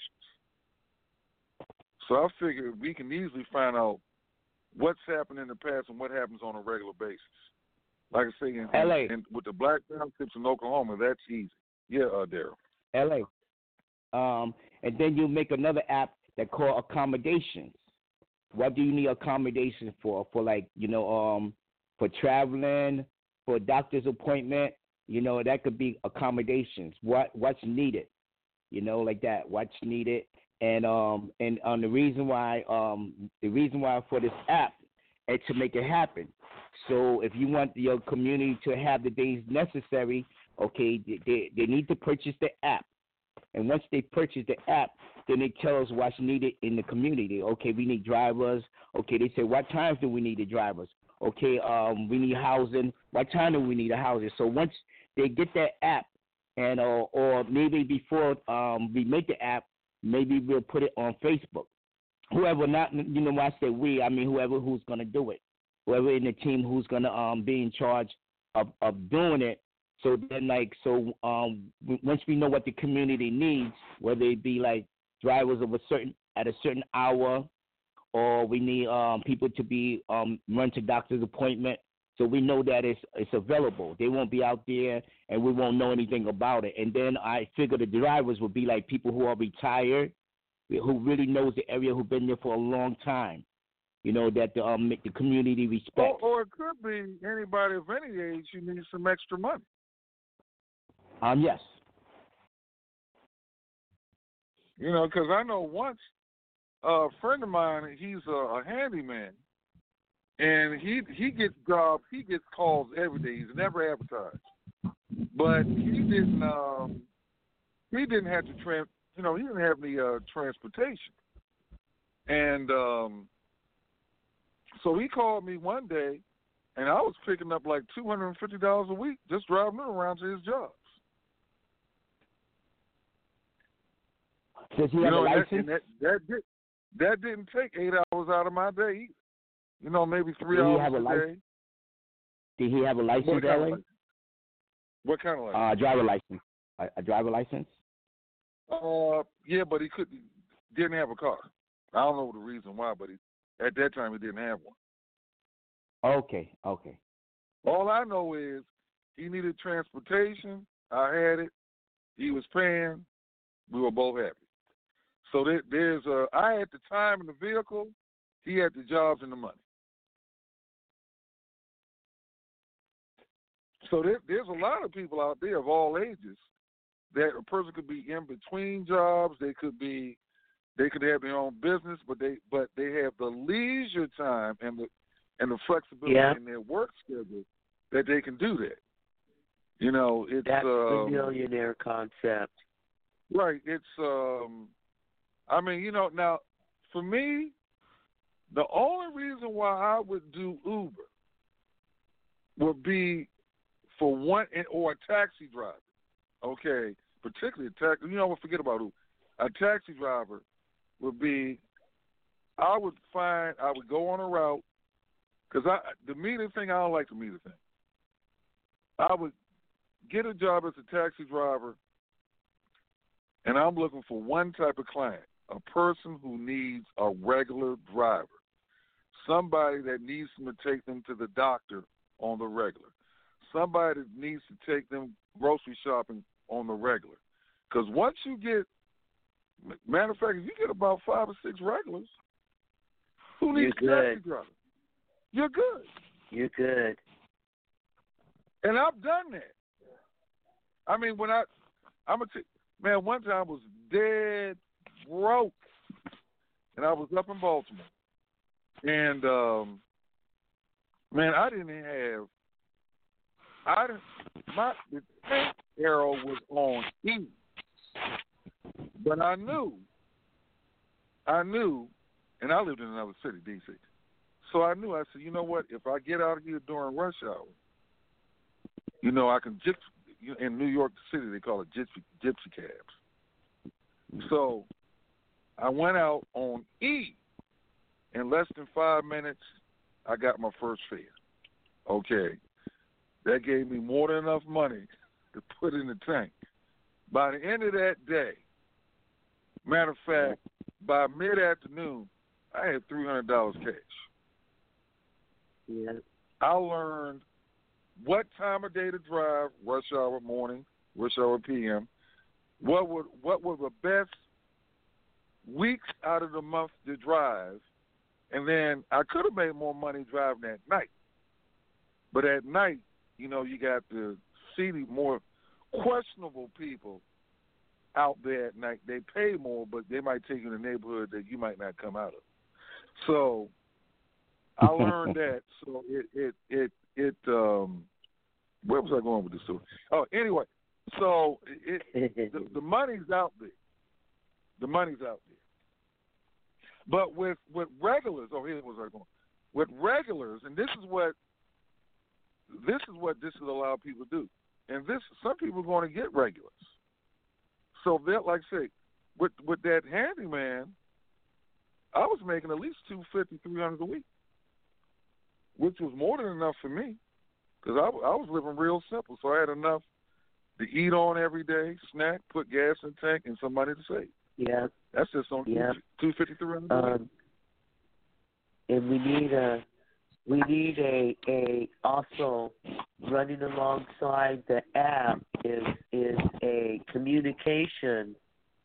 So I figure we can easily find out what's happened in the past and what happens on a regular basis. Like I say, with the black townships in Oklahoma, that's easy. Yeah, Daryl. LA. And then you make another app that called accommodations. What do you need accommodations for? For for traveling, for a doctor's appointment, that could be accommodations. What's needed, like that. What's needed, and the reason why for this app is to make it happen. So if you want your community to have the days necessary, okay, they need to purchase the app, and once they purchase the app, then they tell us what's needed in the community. Okay, we need drivers. Okay, they say what times do we need the drivers? Okay, we need housing. What time do we need a housing? So once they get that app, and or maybe before we make the app, maybe we'll put it on Facebook. Whoever when I say we, I mean whoever who's gonna do it, whoever in the team who's gonna be in charge of doing it. So then once we know what the community needs, whether it be like drivers of at a certain hour, or we need people to be run to doctor's appointment, so we know that it's available. They won't be out there, and we won't know anything about it. And then I figure the drivers will be like people who are retired, who really knows the area, who've been there for a long time. That the community respects. Or it could be anybody of any age who needs some extra money. Yes. Because I know once a friend of mine, he's a handyman, and he gets jobs, he gets calls every day. He's never advertised, but he didn't have to he didn't have any transportation, and so he called me one day, and I was picking up like $250 a week just driving him around to his jobs. Does he have a license? That didn't take 8 hours out of my day either. Maybe 3 hours a day. Did he have a license, LA? What kind of license? Driver license. A driver license? Yeah, but he didn't have a car. I don't know the reason why, but at that time he didn't have one. Okay. All I know is he needed transportation. I had it. He was paying. We were both happy. So I had the time in the vehicle. He had the jobs and the money. So there's a lot of people out there of all ages that a person could be in between jobs. They could have their own business, but they have the leisure time and the flexibility in their work schedule that they can do that. It's that's the millionaire concept. Right. It's now for me, the only reason why I would do Uber would be for one, or a taxi driver. Okay, particularly a taxi. Forget about Uber. A taxi driver would be. I would go on a route because the meter thing. I don't like the meter thing. I would get a job as a taxi driver, and I'm looking for one type of client. a person who needs a regular driver, somebody that needs them to take them to the doctor on the regular, somebody that needs to take them grocery shopping on the regular. Because once you get, matter of fact, if you get about 5 or 6 regulars, who needs a taxi driver? You're good. You're good. And I've done that. I mean, when I'm gonna man, one time I was dead broke, and I was up in Baltimore, and man, the tank arrow was on E, but I knew, and I lived in another city, D.C. So I knew. I said, you know what? If I get out of here during rush hour, you know, I can gypsy. In New York City, they call it gypsy cabs. So I went out on E. In less than 5 minutes, I got my first fare. Okay. That gave me more than enough money to put in the tank. By the end of that day, matter of fact, by mid-afternoon, I had $300 cash. Yeah. I learned what time of day to drive, rush hour morning, rush hour PM, what were the best weeks out of the month to drive, and then I could have made more money driving at night. But at night, you know, you got to see the more questionable people out there at night. They pay more, but they might take you in a neighborhood that you might not come out of. So I learned that. So where was I going with this story? Oh, anyway, so the money's out there. The money's out there. But with regulars, here was I going. With regulars, and this is what this will allow people to do. And some people are going to get regulars. So they're like say, with that handyman, I was making at least $250, $300 a week, which was more than enough for me, because I was living real simple. So I had enough to eat on every day, snack, put gas in the tank, and some money to save. Yeah. That's just on $250, $300 a week. And we need a also running alongside the app is a communication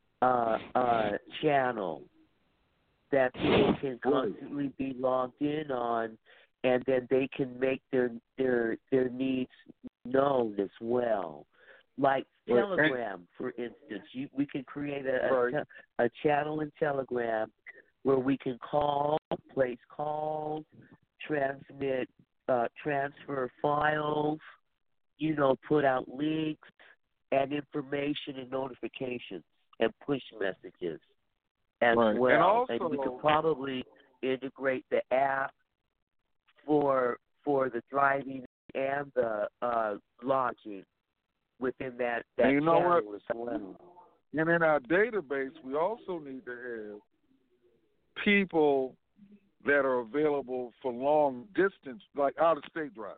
channel that people can constantly be logged in on, and then they can make their needs known as well. Like Telegram, for instance, we can create a channel in Telegram where we can call, place calls, transmit, transfer files, you know, put out links and information and notifications and push messages as well. And we could probably integrate the app for the driving and the lodging within that and you know channel what? as well. And in our database, we also need to have people that are available for long distance, like out of state driving.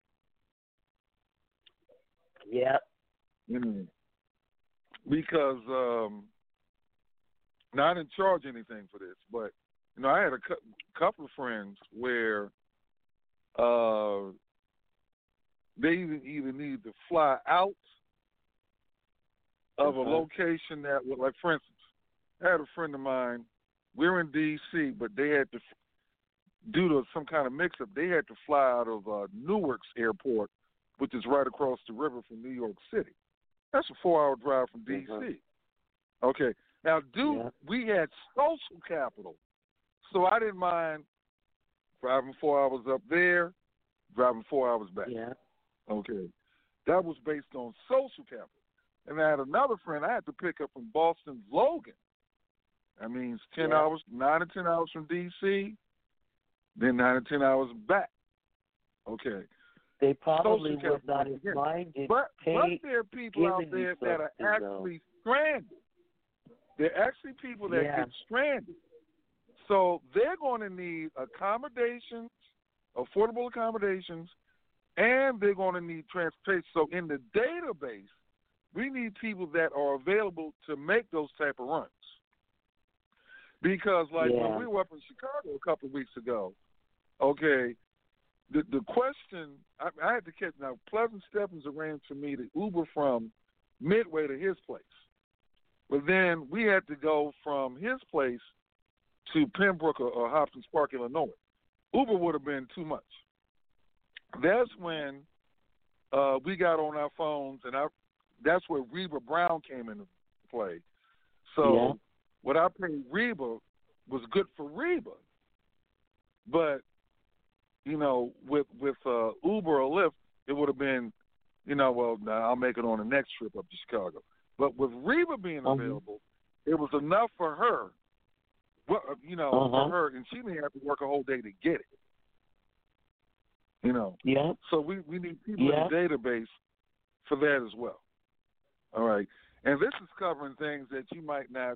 Yeah. Mm-hmm. Because now I didn't charge anything for this, but you know I had a couple of friends where they either need to fly out of a location that, like for instance, I had a friend of mine. We're in D.C., but they had to, due to some kind of mix-up, they had to fly out of Newark's airport, which is right across the river from New York City. That's a 4-hour drive from D.C. Okay. Now, we had social capital, so I didn't mind driving 4 hours up there, driving 4 hours back. Yeah. Okay. That was based on social capital. And I had another friend I had to pick up from Boston's Logan. That means 10 hours, 9 to 10 hours from D.C., then 9 to 10 hours back. Okay. They probably would not have minded. But there are people out there that are actually stranded. There are actually people that get stranded. So they're going to need accommodations, affordable accommodations, and they're going to need transportation. So in the database, we need people that are available to make those type of runs. Because when we were up in Chicago a couple of weeks ago, okay, the question I had to catch now. Pleasant Stephens arranged for me to Uber from Midway to his place, but then we had to go from his place to Pembroke or Hopkins Park, Illinois. Uber would have been too much. That's when we got on our phones, and that's where Reba Brown came into play. So what I paid Reba was good for Reba, but with Uber or Lyft, it would have been, I'll make it on the next trip up to Chicago. But with Reba being available, it was enough for her. For her, and she may have to work a whole day to get it. So we need people in the database for that as well. All right, and this is covering things that you might not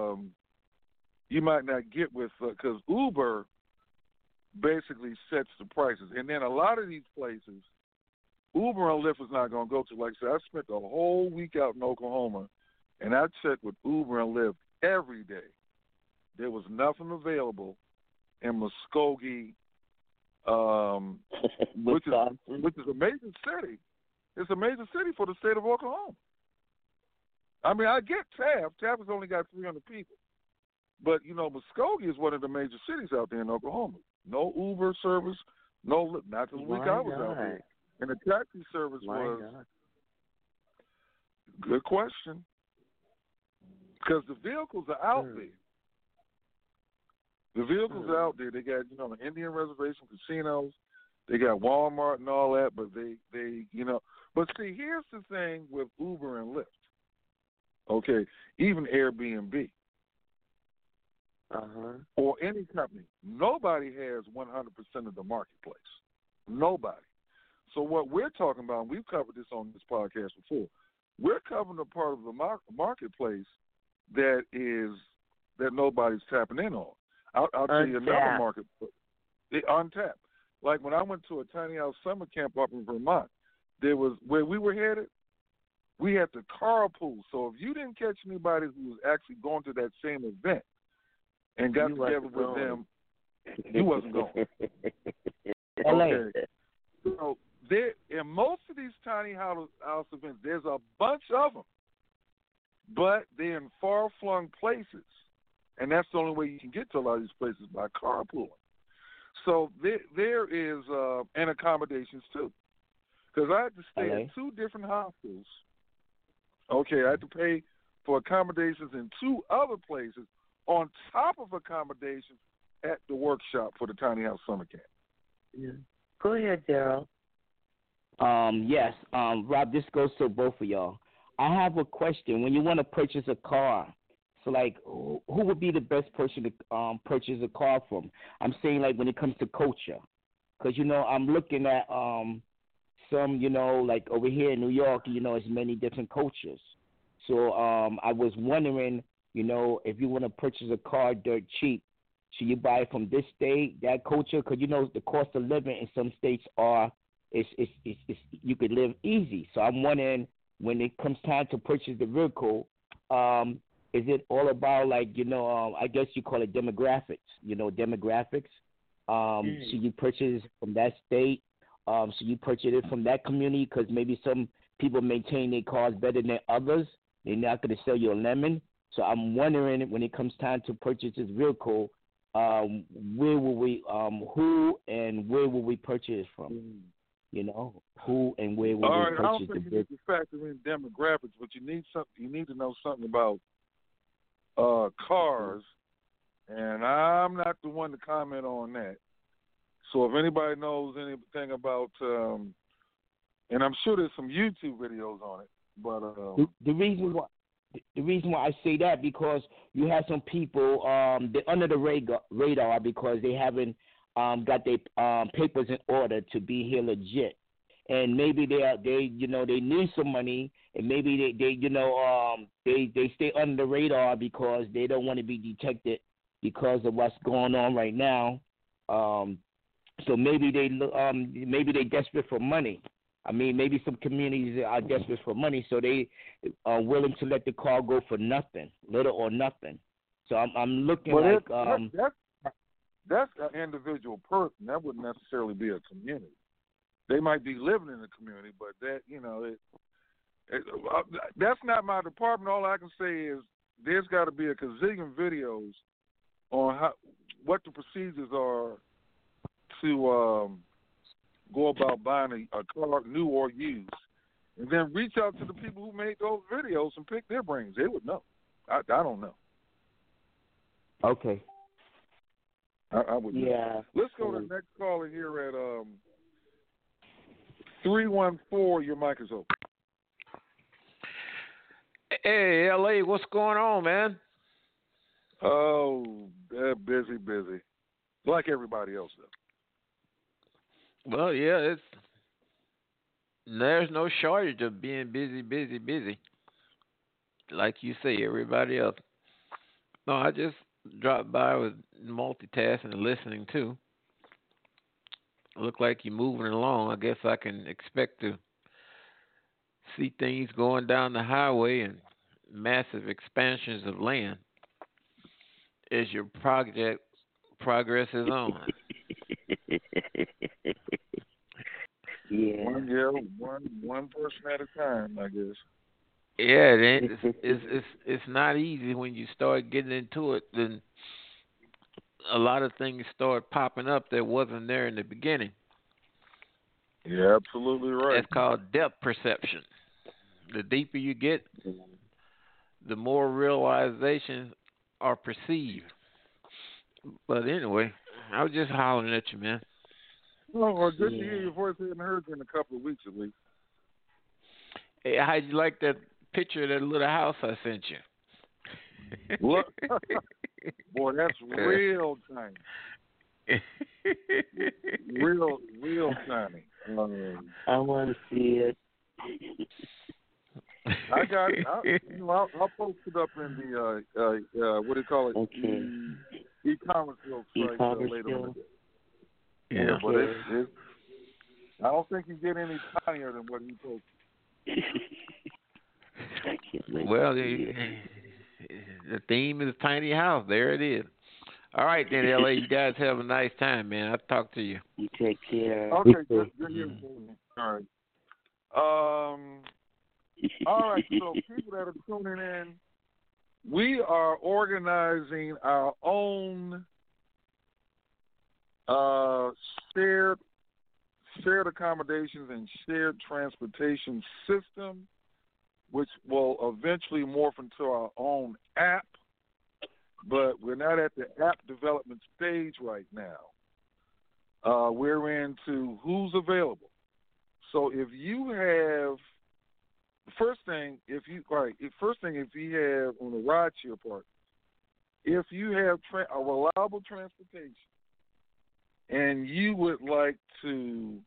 get with because Uber basically sets the prices, and then a lot of these places, Uber and Lyft is not going to go to. Like I said, I spent the whole week out in Oklahoma, and I checked with Uber and Lyft every day. There was nothing available in Muskogee, which is a major city. It's a major city for the state of Oklahoma. I mean, I get Taft. Taft has only got 300 people. But, Muskogee is one of the major cities out there in Oklahoma. No Uber service, not the week I was out there. And the taxi service was good question. Because the vehicles are out there. The vehicles are out there. They got, an Indian reservation, casinos. They got Walmart and all that, but they. But see, here's the thing with Uber and Lyft. Okay, even Airbnb. Or any company. Nobody has 100% of the marketplace. Nobody. So what we're talking about, and we've covered this on this podcast before, we're covering a part of the marketplace that nobody's tapping in on. I'll tell you another market, untapped. Like when I went to a tiny house summer camp up in Vermont, there was where we were headed. We had to carpool. So if you didn't catch anybody who was actually going to that same event and got together with them, you wasn't going. Okay. So in most of these tiny house events, there's a bunch of them, but they're in far-flung places. And that's the only way you can get to a lot of these places, by carpooling. So there is and accommodations too, because I had to stay at 2 different hostels. Okay, I had to pay for accommodations in 2 other places on top of accommodations at the workshop for the tiny house summer camp. Yeah. Go ahead, Daryl. Yes, Rob. This goes to both of y'all. I have a question. When you want to purchase a car. So, who would be the best person to purchase a car from? I'm saying, when it comes to culture. Because, I'm looking at some, over here in New York, it's many different cultures. So I was wondering, if you want to purchase a car dirt cheap, should you buy it from this state, that culture? Because, the cost of living in some states you could live easy. So I'm wondering, when it comes time to purchase the vehicle, is it all about I guess you call it demographics? Should you purchase from that state? Should you purchase it from that community? Because maybe some people maintain their cars better than others. They're not going to sell you a lemon. So I'm wondering, when it comes time to purchase this vehicle, where will we? Who and where will we purchase it from? Who and where will we purchase the vehicle? I don't think you need to factor in demographics, but you need to know something about cars, and I'm not the one to comment on that. So if anybody knows anything about, and I'm sure there's some YouTube videos on it, but the reason why I say that, because you have some people they're under the radar because they haven't got their papers in order to be here legit. And maybe they need some money, and maybe they stay under the radar because they don't want to be detected because of what's going on right now. So maybe they're desperate for money. I mean, maybe some communities are desperate for money, so they are willing to let the car go for nothing, little or nothing. So I'm looking But like that's an individual person. That wouldn't necessarily be a community. They might be living in the community, but that that's not my department. All I can say is there's got to be a gazillion videos on what the procedures are to go about buying a car, new or used, and then reach out to the people who made those videos and pick their brains. They would know. I don't know. Okay. I would. Yeah. Let's go to the next caller here at 314. Your mic is open. Hey, LA, what's going on, man? Oh, busy. Like everybody else, though. Well, yeah, there's no shortage of being busy. Like you say, everybody else. No, I just dropped by with multitasking and listening too. Look like you're moving along. I guess I can expect to see things going down the highway and massive expansions of land as your project progresses on. Yeah. One person at a time, I guess. Yeah, it's not easy when you start getting into it. Then a lot of things start popping up that wasn't there in the beginning. You're absolutely right. That's called depth perception. The deeper you get, the more realizations are perceived. But anyway, I was just hollering at you, man. Oh, well, good to hear your voice. I haven't heard you in a couple of weeks at least. Hey, how'd you like that picture of that little house I sent you? Look, boy, that's real tiny. real tiny. I want to see it. I got it. I'll post it up in the what do you call it? Okay. E-commerce site later on. Yeah, but it's I don't think you get any tinier than what he posted. Well, the theme is tiny house. There it is. All right, then, LA, you guys have a nice time, man. I'll talk to you. You take care. Okay, good news. All right. All right, so people that are tuning in, we are organizing our own shared accommodations and shared transportation system, which will eventually morph into our own app. But we're not at the app development stage right now. We're into who's available. So if you have first thing, if you have on the rideshare part, if you have a reliable transportation and you would like to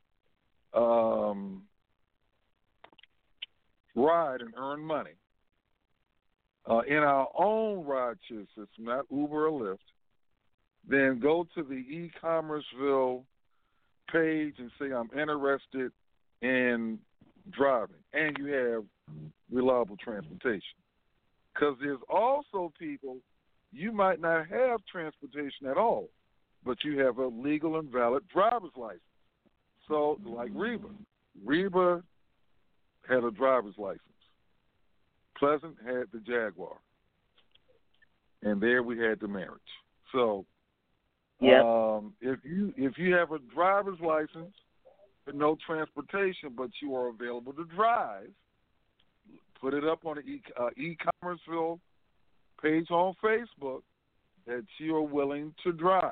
ride and earn money in our own rideshare system, not Uber or Lyft, then go to the eCommerceville page and say, I'm interested in driving, and you have reliable transportation. Because there's also people, you might not have transportation at all, but you have a legal and valid driver's license. So, like Reba. Reba had a driver's license. Pleasant had the Jaguar. And there we had the marriage. So, if you have a driver's license but no transportation, but you are available to drive, put it up on the eCommerceville page on Facebook that you are willing to drive.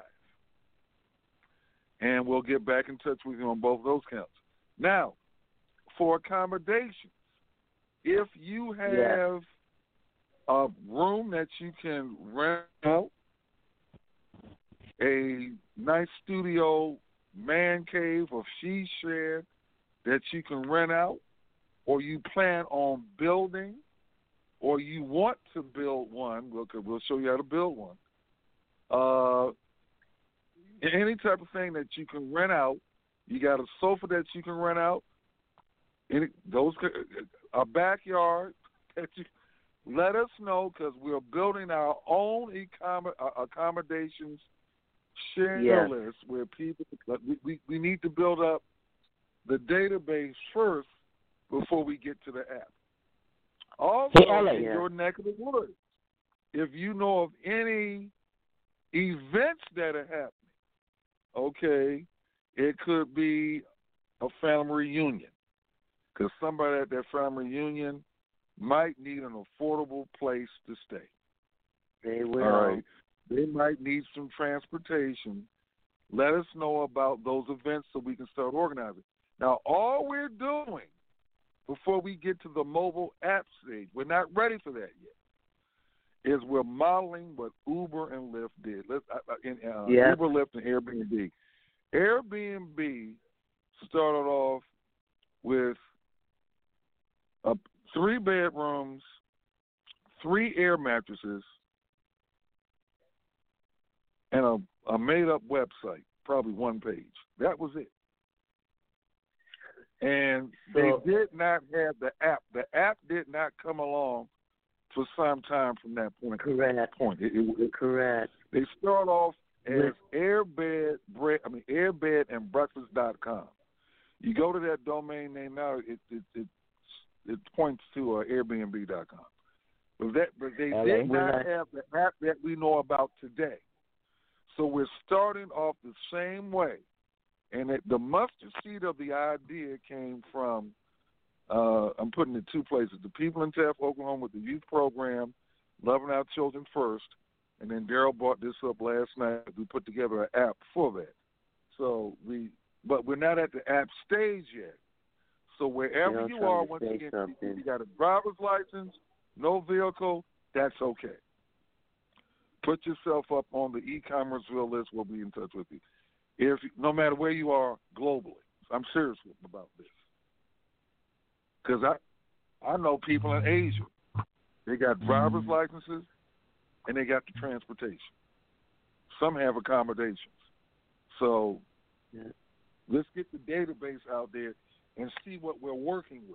And we'll get back in touch with you on both of those counts. Now, for accommodations, if you have a room that you can rent out, a nice studio man cave or she shed that you can rent out, or you plan on building, or you want to build one, we'll show you how to build one. Any type of thing that you can rent out, you got a sofa that you can rent out, a backyard that let us know because we're building our own accommodations share list where people, we need to build up the database first before we get to the app. Also, in your neck of the woods, if you know of any events that are happening, okay, it could be a family reunion because somebody at that family reunion might need an affordable place to stay. They will. All right. They might need some transportation. Let us know about those events so we can start organizing. Now, all we're doing before we get to the mobile app stage, we're not ready for that yet, is we're modeling what Uber and Lyft did. Uber, Lyft, and Airbnb. Airbnb started off with 3 bedrooms, 3 air mattresses, and a made-up website, probably 1 page. That was it. And they did not have the app. The app did not come along for some time from that point. Correct. Correct. They start off as airbed and breakfast.com. You go to that domain name now, it points to Airbnb.com. But they did not have the app that we know about today. So we're starting off the same way. And the mustard seed of the idea came from, I'm putting it 2 places, the people in Taft, Oklahoma with the youth program, Loving Our Children First, and then Daryl brought this up last night. We put together an app for that. But we're not at the app stage yet. So wherever you are, once again, if you got a driver's license, no vehicle, that's okay. Put yourself up on the e-commerceville list. We'll be in touch with you. No matter where you are globally. I'm serious about this. Because I know people in Asia. They got driver's licenses and they got the transportation. Some have accommodations. So let's get the database out there and see what we're working with.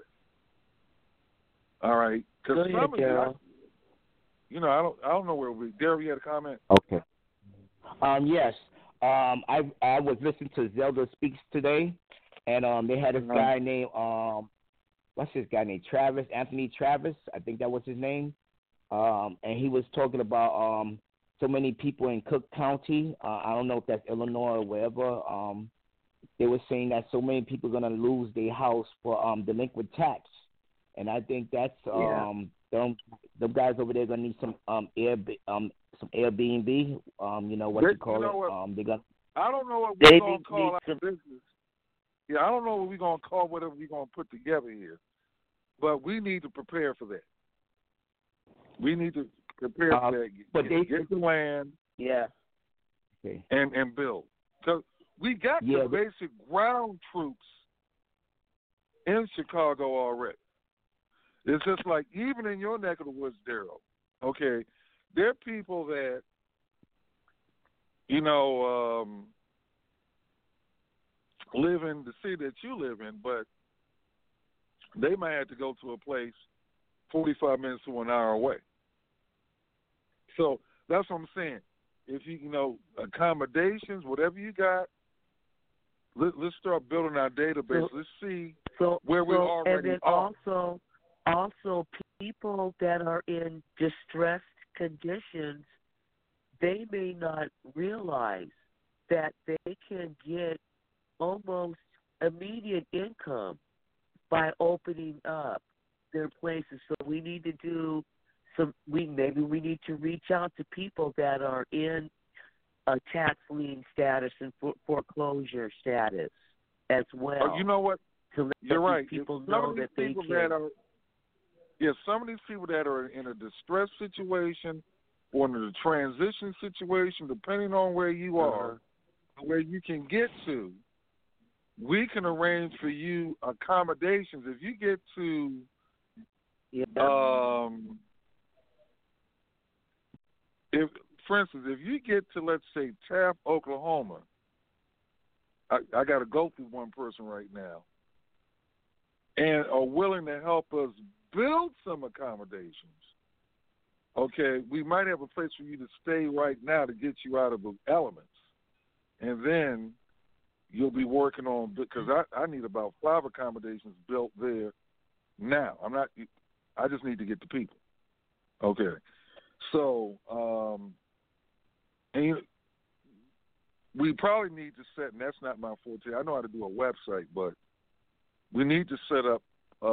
All right? Because some of you, I don't know where we. Darryl, you had a comment? Okay. Yes. I was listening to Zelda Speaks today, and they had this guy named what's his guy named Anthony Travis, I think that was his name, and he was talking about so many people in Cook County. I don't know if that's Illinois or wherever. They were saying that so many people are gonna lose their house for delinquent tax, and I think that's the guys over there gonna need some Airbnb, you call it. They got. I don't know what we're gonna call our business. Yeah, I don't know what we're gonna call whatever we're gonna put together here, but we need to prepare for that. We need to prepare for that. But get the land, and build. So we got the basic ground troops in Chicago already. It's just like even in your neck of the woods, Daryl. Okay. There are people that, live in the city that you live in, but they might have to go to a place 45 minutes to an hour away. So that's what I'm saying. If accommodations, whatever you got, let's start building our database. Let's see where we already are. And then also people that are in distressed conditions, they may not realize that they can get almost immediate income by opening up their places. So we need to do we need to reach out to people that are in a tax lien status and foreclosure status as well. You know what? You're right. People know that they can. Some of these people that are in a distressed situation or in a transition situation, depending on where you are, where you can get to, we can arrange for you accommodations. If you get to, for instance, if you get to, let's say, Taft, Oklahoma, I got to go through one person right now, and are willing to help us build some accommodations. okay, we might have a place for you to stay right now to get you out of the elements. And then you'll be working on, because I need about 5 accommodations built there now. I just need to get the people. Okay. So, and we probably need to set, and that's not my forte. I know how to do a website, but we need to set up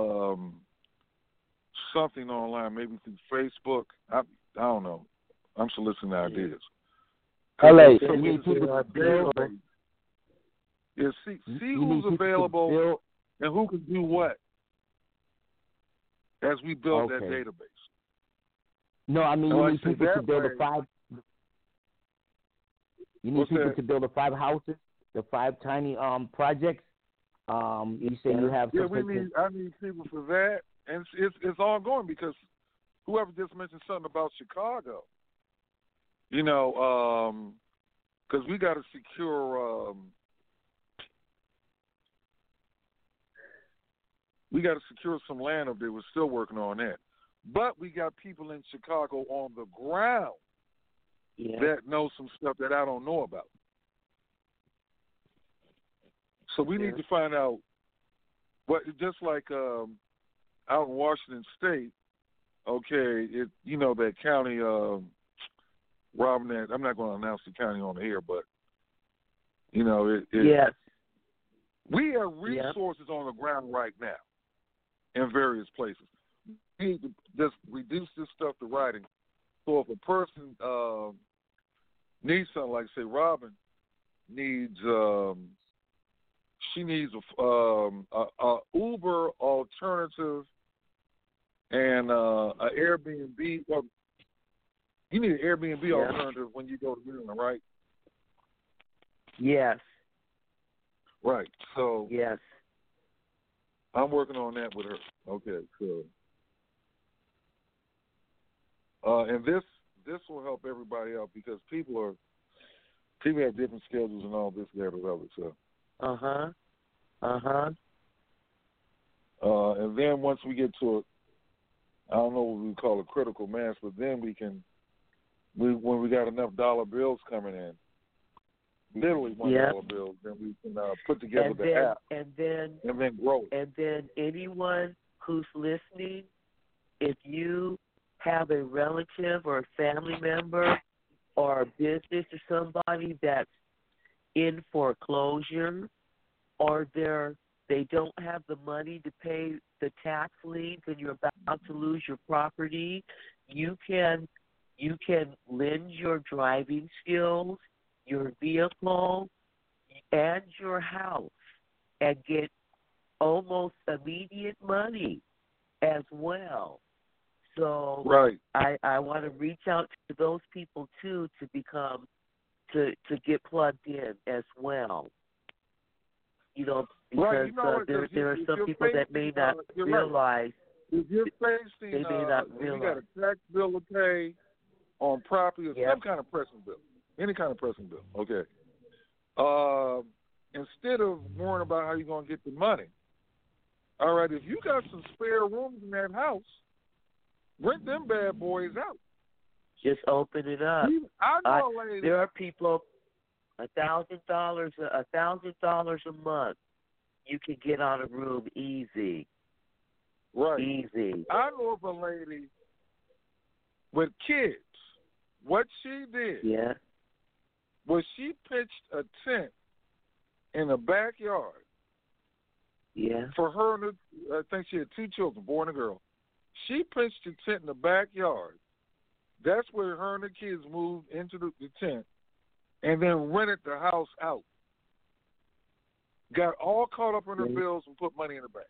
something online, maybe through Facebook. I don't know. I'm soliciting ideas. LA, So you need people to build. Yeah, see who's available and who can do what as we build that database. No, I mean you need people to build the 5. You need people to build the 5 houses, the 5 tiny projects. You say you have. Yeah, I need people for that, and it's ongoing because whoever just mentioned something about Chicago, because we got to secure. We got to secure some land up there. We're still working on that. But we got people in Chicago on the ground that know some stuff that I don't know about. So we need to find out just like out in Washington State, okay, that county, Robin, I'm not going to announce the county on the air, but, yes. We have resources on the ground right now in various places. We need to just reduce this stuff to writing. So if a person needs something, like say Robin needs, she needs a Uber alternative and a Airbnb. Well, you need an Airbnb alternative when you go to Maryland, right? Yes. Right. So yes, I'm working on that with her. Okay. So, and this will help everybody out because people have different schedules and all this, that, or the other. So. And then once we get to I don't know what we call a critical mass, but then when we got enough dollar bills coming in, literally $1 bills, then we can put together the app and then grow it. And then anyone who's listening, if you have a relative or a family member or a business or somebody that's in foreclosure or they don't have the money to pay the tax liens and you're about to lose your property, you can lend your driving skills, your vehicle, and your house and get almost immediate money as well. So I want to reach out to those people too to become to get plugged in as well. Because there are some people that may not realize. If you're facing, they may not you realize. got a tax bill to pay on property or some kind of pressing bill, any kind of pressing bill. Okay. Instead of worrying about how you're going to get the money, all right, if you got some spare rooms in that house, rent them bad boys out. Just open it up. There are people, $1,000 a month, you can get on a room easy. Right. Easy. I know of a lady with kids. What she did was she pitched a tent in the backyard. Yeah. For her, I think she had 2 children, boy and a girl. She pitched a tent in the backyard. That's where her and the kids moved into the tent and then rented the house out. Got all caught up in her bills and put money in the bank.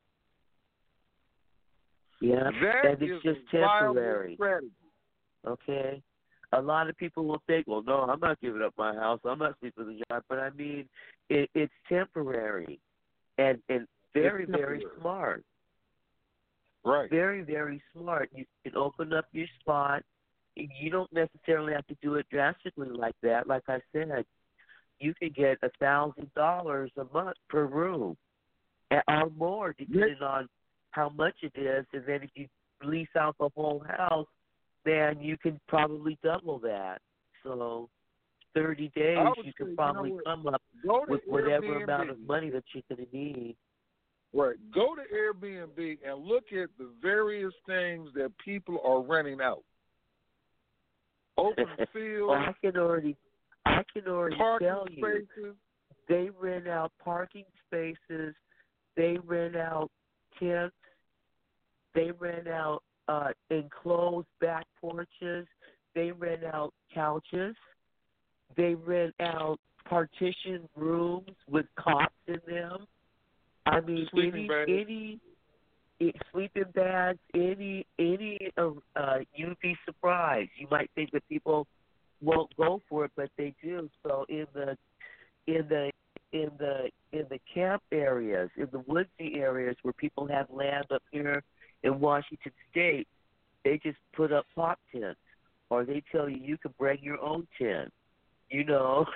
Yeah, that and it's is just a viable temporary. Strategy. Okay. A lot of people will think, well, no, I'm not giving up my house. I'm not sleeping in the yard. But, I mean, it's temporary and very, very smart. Right. Very, very smart. You can open up your spot. You don't necessarily have to do it drastically like that. Like I said, you can get $1,000 a month per room or more, depending on how much it is. And then if you lease out the whole house, then you can probably double that. So 30 days, you can probably come up with whatever amount of money that you're going to need. Right. Go to Airbnb and look at the various things that people are renting out. Open field. Well, I can already tell you. Spaces. They rent out parking spaces. They rent out tents. They rent out enclosed back porches. They rent out couches. They rent out partitioned rooms with cots in them. I mean, sleeping bags, any. You'd be surprised. You might think that people won't go for it, but they do. So in the camp areas, in the woodsy areas where people have land up here in Washington State, they just put up pop tents, or they tell you can bring your own tent. You know.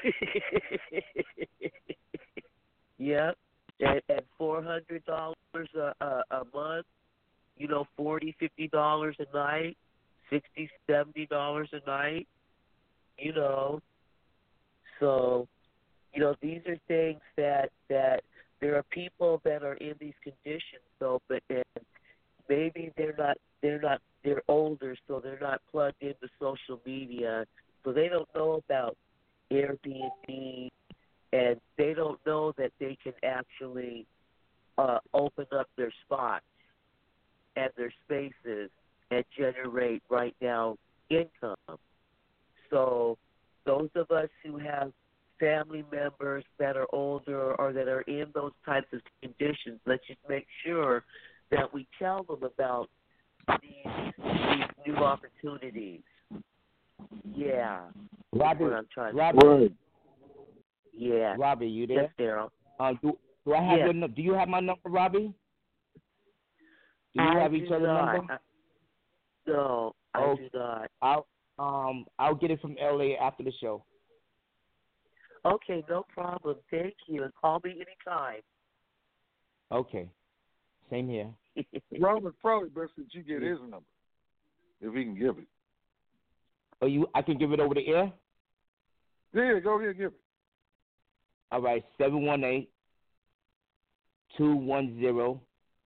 Yep. At $400 a month, you know, $40-50 a night, $60-70 a night, you know. So, you know, these are things that there are people that are in these conditions, though, but and maybe they're older, so they're not plugged into social media, so they don't know about Airbnb. And they don't know that they can actually open up their spots and their spaces and generate right now income. So those of us who have family members that are older or that are in those types of conditions, let's just make sure that we tell them about these new opportunities. Yeah. Robbie. Yeah. Robbie, you there? Yes, Daryl. Do I have your? Do you have my number, Robbie? Do you have each other's number? No, I do not. I'll get it from LA after the show. Okay, no problem. Thank you, and call me anytime. Okay. Same here. Robert, probably best that you get his number, if he can give it. Oh, I can give it over the air? Yeah, go ahead and give it. All right, 718-210-8092.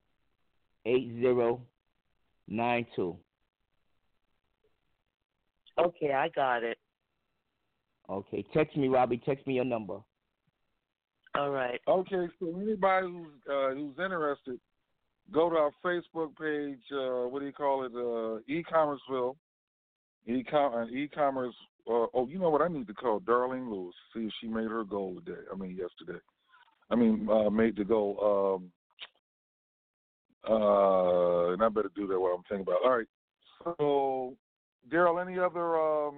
Okay, I got it. Okay, text me, Robbie. Text me your number. All right. Okay, so anybody who's interested, go to our Facebook page. What do you call it? E-Commerceville. E-commerce. You know what? I need to call Darlene Lewis, see if she made her goal yesterday. Made the goal. And I better do that while I'm thinking about it. All right. So, Daryl, any other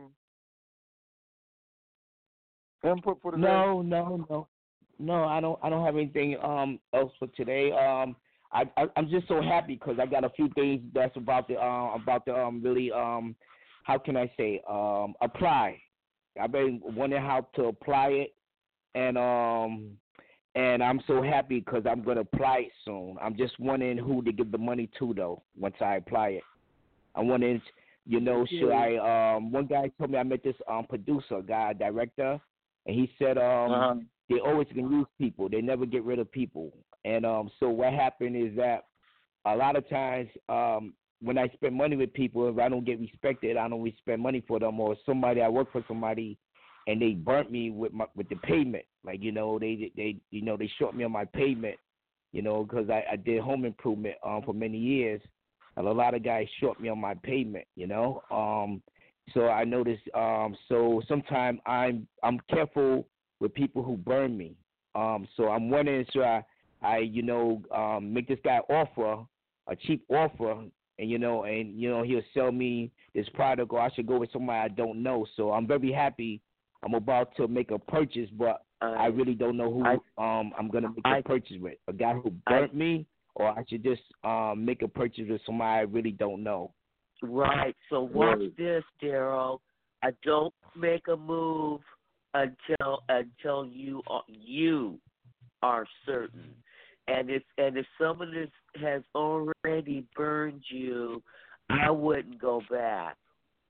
input for today? No. I don't have anything else for today. I'm just so happy because I got a few things that's about the really how can I say apply. I've been wondering how to apply it, and I'm so happy because I'm gonna apply it soon. I'm just wondering who to give the money to though once I apply it. I'm wondering, should I? One guy told me I met this producer guy, director, and he said they always can use people. They never get rid of people. And so what happened is that a lot of times when I spend money with people, if I don't get respected, I don't spend money for them. Or I work for somebody, and they burnt me with the payment. Like they short me on my payment. Because I did home improvement for many years, and a lot of guys short me on my payment. So I noticed. So sometimes I'm careful with people who burn me. So I'm wondering, should I make this guy offer a cheap offer, and he'll sell me this product, or I should go with somebody I don't know. So I'm very happy. I'm about to make a purchase, but I really don't know who I'm gonna make a purchase with. A guy who burnt me, or I should just make a purchase with somebody I really don't know. Right. So watch this, Daryl. I don't make a move until you are certain. And if someone has already burned you, I wouldn't go back.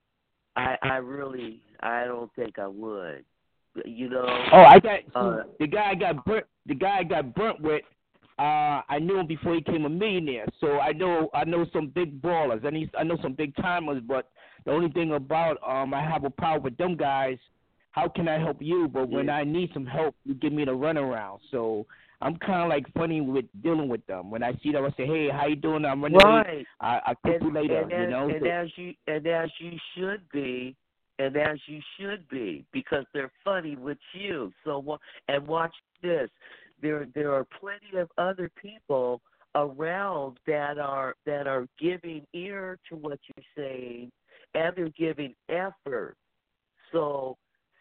I don't think I would. You know. Oh, I got the guy I got burnt with. I knew him before he became a millionaire, so I know some big ballers. I know some big timers, but the only thing about I have a problem with them guys. How can I help you? But when I need some help, you give me the runaround. So I'm kind of like funny with dealing with them. When I see them, I say, "Hey, how you doing? I'm running late. I talk to you later." You know. As you should be. And as you should be, because they're funny with you. So, and watch this. There are plenty of other people around that are giving ear to what you're saying, and they're giving effort. So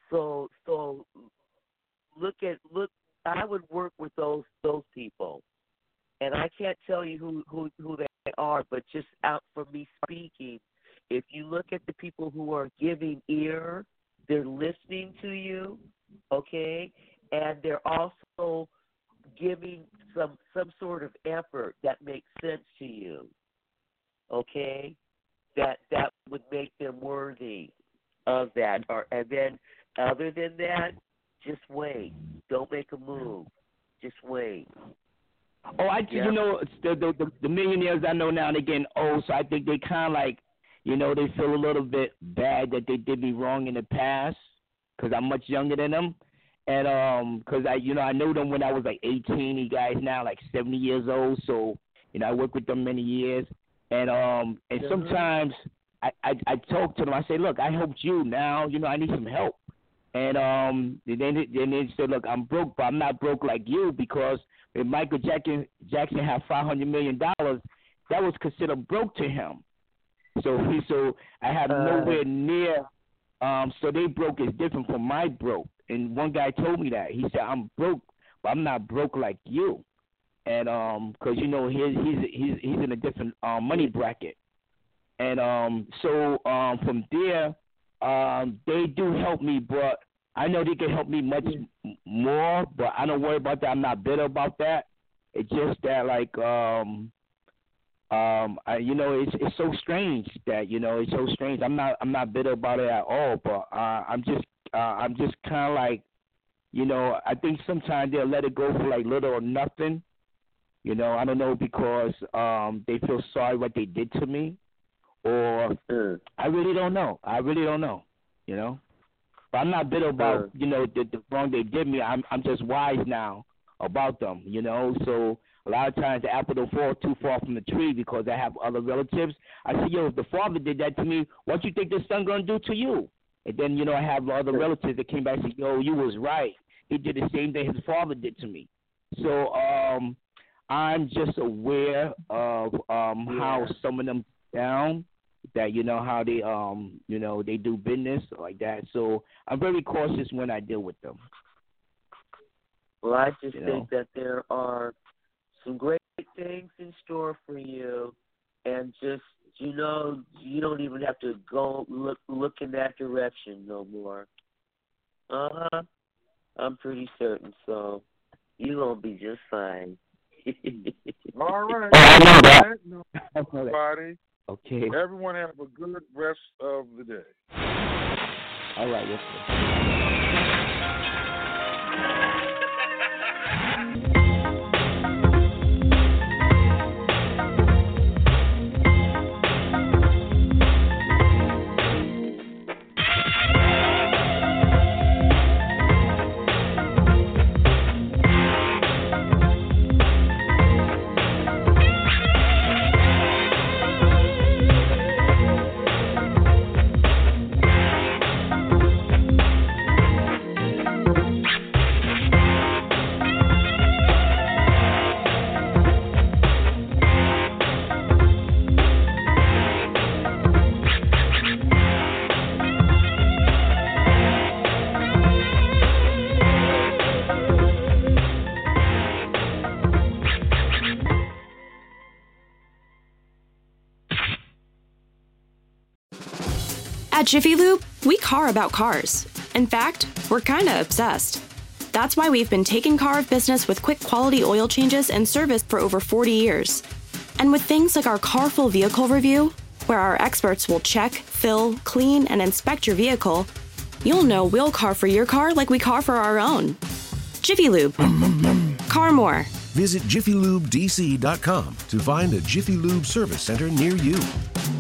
look. I would work with those people, and I can't tell you who they are, but just out from me speaking. If you look at the people who are giving ear, they're listening to you, okay, and they're also giving some sort of effort that makes sense to you, okay, that would make them worthy of that. And then, other than that, just wait. Don't make a move. Just wait. Oh, you know, the millionaires I know now, they're getting old, so I think they kind of like, you know, they feel a little bit bad that they did me wrong in the past because I'm much younger than them. And because I know them when I was like 18. You guys now like 70 years old. So, you know, I worked with them many years. And sometimes I talk to them. I say, look, I helped you. Now, you know, I need some help. And then they say, look, I'm broke, but I'm not broke like you, because when Michael Jackson had $500 million, that was considered broke to him. So I have nowhere near. So they broke is different from my broke. And one guy told me that. He said, I'm broke, but I'm not broke like you. And because you know he's in a different money bracket. And so from there, they do help me, but I know they can help me much more. But I don't worry about that. I'm not bitter about that. It's just that like you know, it's so strange that, you know, it's so strange. I'm not bitter about it at all, but I'm just kind of like, you know, I think sometimes they'll let it go for like little or nothing. You know, I don't know, because they feel sorry what they did to me, or I really don't know. You know, but I'm not bitter about you know the wrong they did me. I'm just wise now about them. You know, so. A lot of times the apple don't fall too far from the tree because I have other relatives. I say, yo, if the father did that to me, what you think the son going to do to you? And then, you know, I have other relatives that came back and said, yo, you was right. He did the same thing his father did to me. So I'm just aware of how some of them down, that, you know, how they, you know, they do business like that. So I'm very cautious when I deal with them. Well, I just think that there are some great things in store for you, and just, you know, you don't even have to go look in that direction no more. I'm pretty certain, so you're going to be just fine. All right. I know that. Everybody. Okay. Everyone have a good rest of the day. All right, yes, sir. At Jiffy Lube, we car about cars. In fact, we're kinda obsessed. That's why we've been taking care of business with quick quality oil changes and service for over 40 years. And with things like our Carful Vehicle Review, where our experts will check, fill, clean, and inspect your vehicle, you'll know we'll car for your car like we car for our own. Jiffy Lube. Car more. Visit JiffyLubeDC.com to find a Jiffy Lube service center near you.